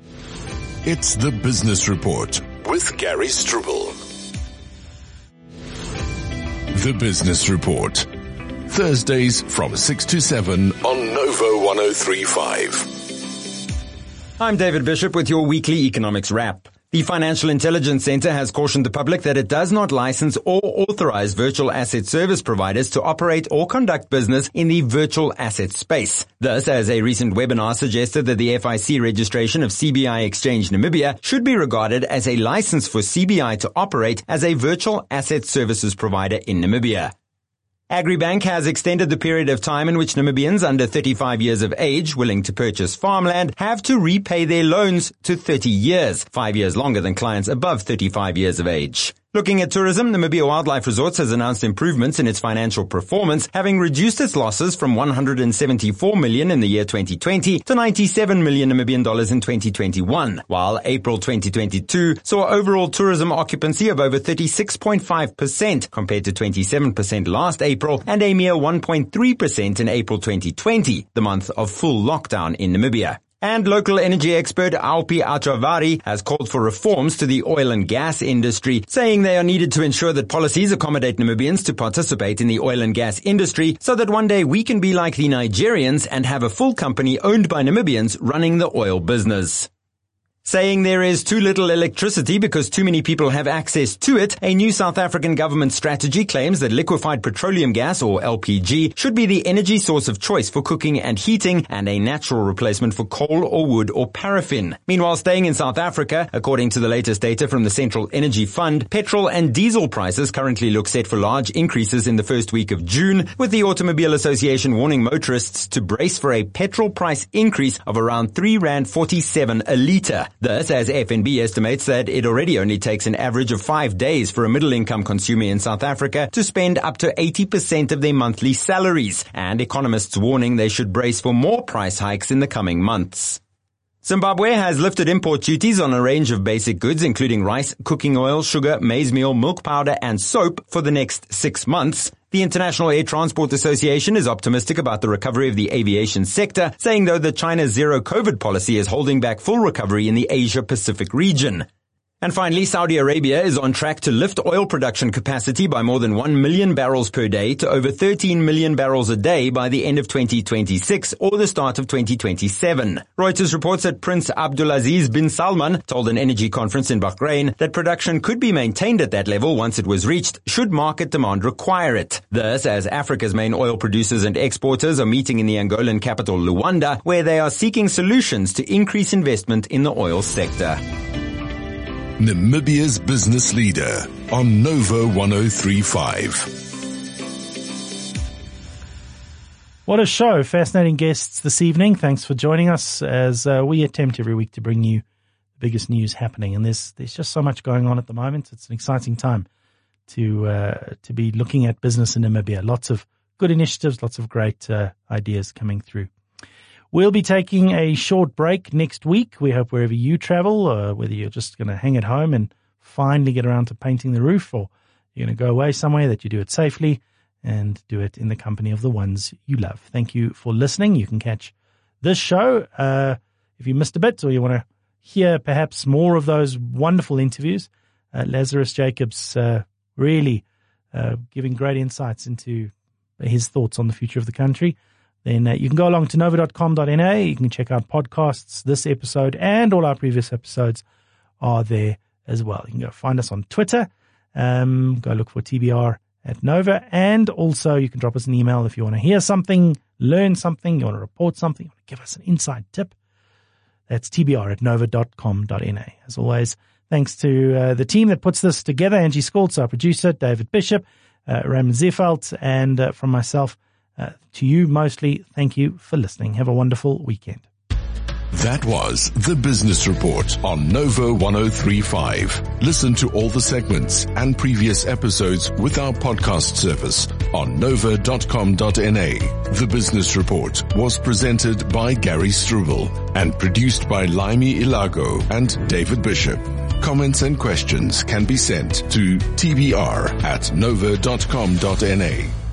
Speaker 1: It's the Business Report with Gary Struble. The Business Report. Thursdays from 6 to 7 on Novo 103.5.
Speaker 3: I'm David Bishop with your weekly economics wrap. The Financial Intelligence Center has cautioned the public that it does not license or authorize virtual asset service providers to operate or conduct business in the virtual asset space. This, as a recent webinar suggested that the FIC registration of CBI Exchange Namibia should be regarded as a license for CBI to operate as a virtual asset services provider in Namibia. Agribank has extended the period of time in which Namibians under 35 years of age willing to purchase farmland have to repay their loans to 30 years, 5 years longer than clients above 35 years of age. Looking at tourism, Namibia Wildlife Resorts has announced improvements in its financial performance, having reduced its losses from 174 million in the year 2020 to 97 million Namibian dollars in 2021, while April 2022 saw overall tourism occupancy of over 36.5% compared to 27% last April and a mere 1.3% in April 2020, the month of full lockdown in Namibia. And local energy expert Aupi Achavari has called for reforms to the oil and gas industry, saying they are needed to ensure that policies accommodate Namibians to participate in the oil and gas industry so that one day we can be like the Nigerians and have a full company owned by Namibians running the oil business. Saying there is too little electricity because too many people have access to it, a new South African government strategy claims that liquefied petroleum gas, or LPG, should be the energy source of choice for cooking and heating and a natural replacement for coal or wood or paraffin. Meanwhile, staying in South Africa, according to the latest data from the Central Energy Fund, petrol and diesel prices currently look set for large increases in the first week of June, with the Automobile Association warning motorists to brace for a petrol price increase of around R3.47 a litre. This, as FNB estimates that it already only takes an average of 5 days for a middle-income consumer in South Africa to spend up to 80% of their monthly salaries, and economists warning they should brace for more price hikes in the coming months. Zimbabwe has lifted import duties on a range of basic goods, including rice, cooking oil, sugar, maize meal, milk powder, and soap for the next 6 months. The International Air Transport Association is optimistic about the recovery of the aviation sector, saying though that China's zero-COVID policy is holding back full recovery in the Asia-Pacific region. And finally, Saudi Arabia is on track to lift oil production capacity by more than 1 million barrels per day to over 13 million barrels a day by the end of 2026 or the start of 2027. Reuters reports that Prince Abdulaziz bin Salman told an energy conference in Bahrain that production could be maintained at that level once it was reached, should market demand require it. This, as Africa's main oil producers and exporters are meeting in the Angolan capital Luanda, where they are seeking solutions to increase investment in the oil sector.
Speaker 1: Namibia's business leader on Novo 103.5.
Speaker 2: What a show. Fascinating guests this evening. Thanks for joining us as we attempt every week to bring you the biggest news happening. And there's just so much going on at the moment. It's an exciting time to be looking at business in Namibia. Lots of good initiatives, lots of great ideas coming through. We'll be taking a short break next week. We hope wherever you travel, whether you're just going to hang at home and finally get around to painting the roof, or you're going to go away somewhere, that you do it safely and do it in the company of the ones you love. Thank you for listening. You can catch this show if you missed a bit or you want to hear perhaps more of those wonderful interviews. Lazarus Jacobs really giving great insights into his thoughts on the future of the country. Then you can go along to nova.com.na. You can check out podcasts. This episode and all our previous episodes are there as well. You can go find us on Twitter. Go look for TBR at Nova. And also you can drop us an email if you want to hear something, learn something, you want to report something, you want to give us an inside tip. That's tbr@nova.com.na. As always, thanks to the team that puts this together, Angie Skoltz, our producer, David Bishop, Raymond Zefeld, and from myself, to you mostly, thank you for listening. Have a wonderful weekend.
Speaker 1: That was The Business Report on Novo 103.5. Listen to all the segments and previous episodes with our podcast service on nova.com.na. The Business Report was presented by Gary Struble and produced by Laimi Ilago and David Bishop. Comments and questions can be sent to tbr@nova.com.na.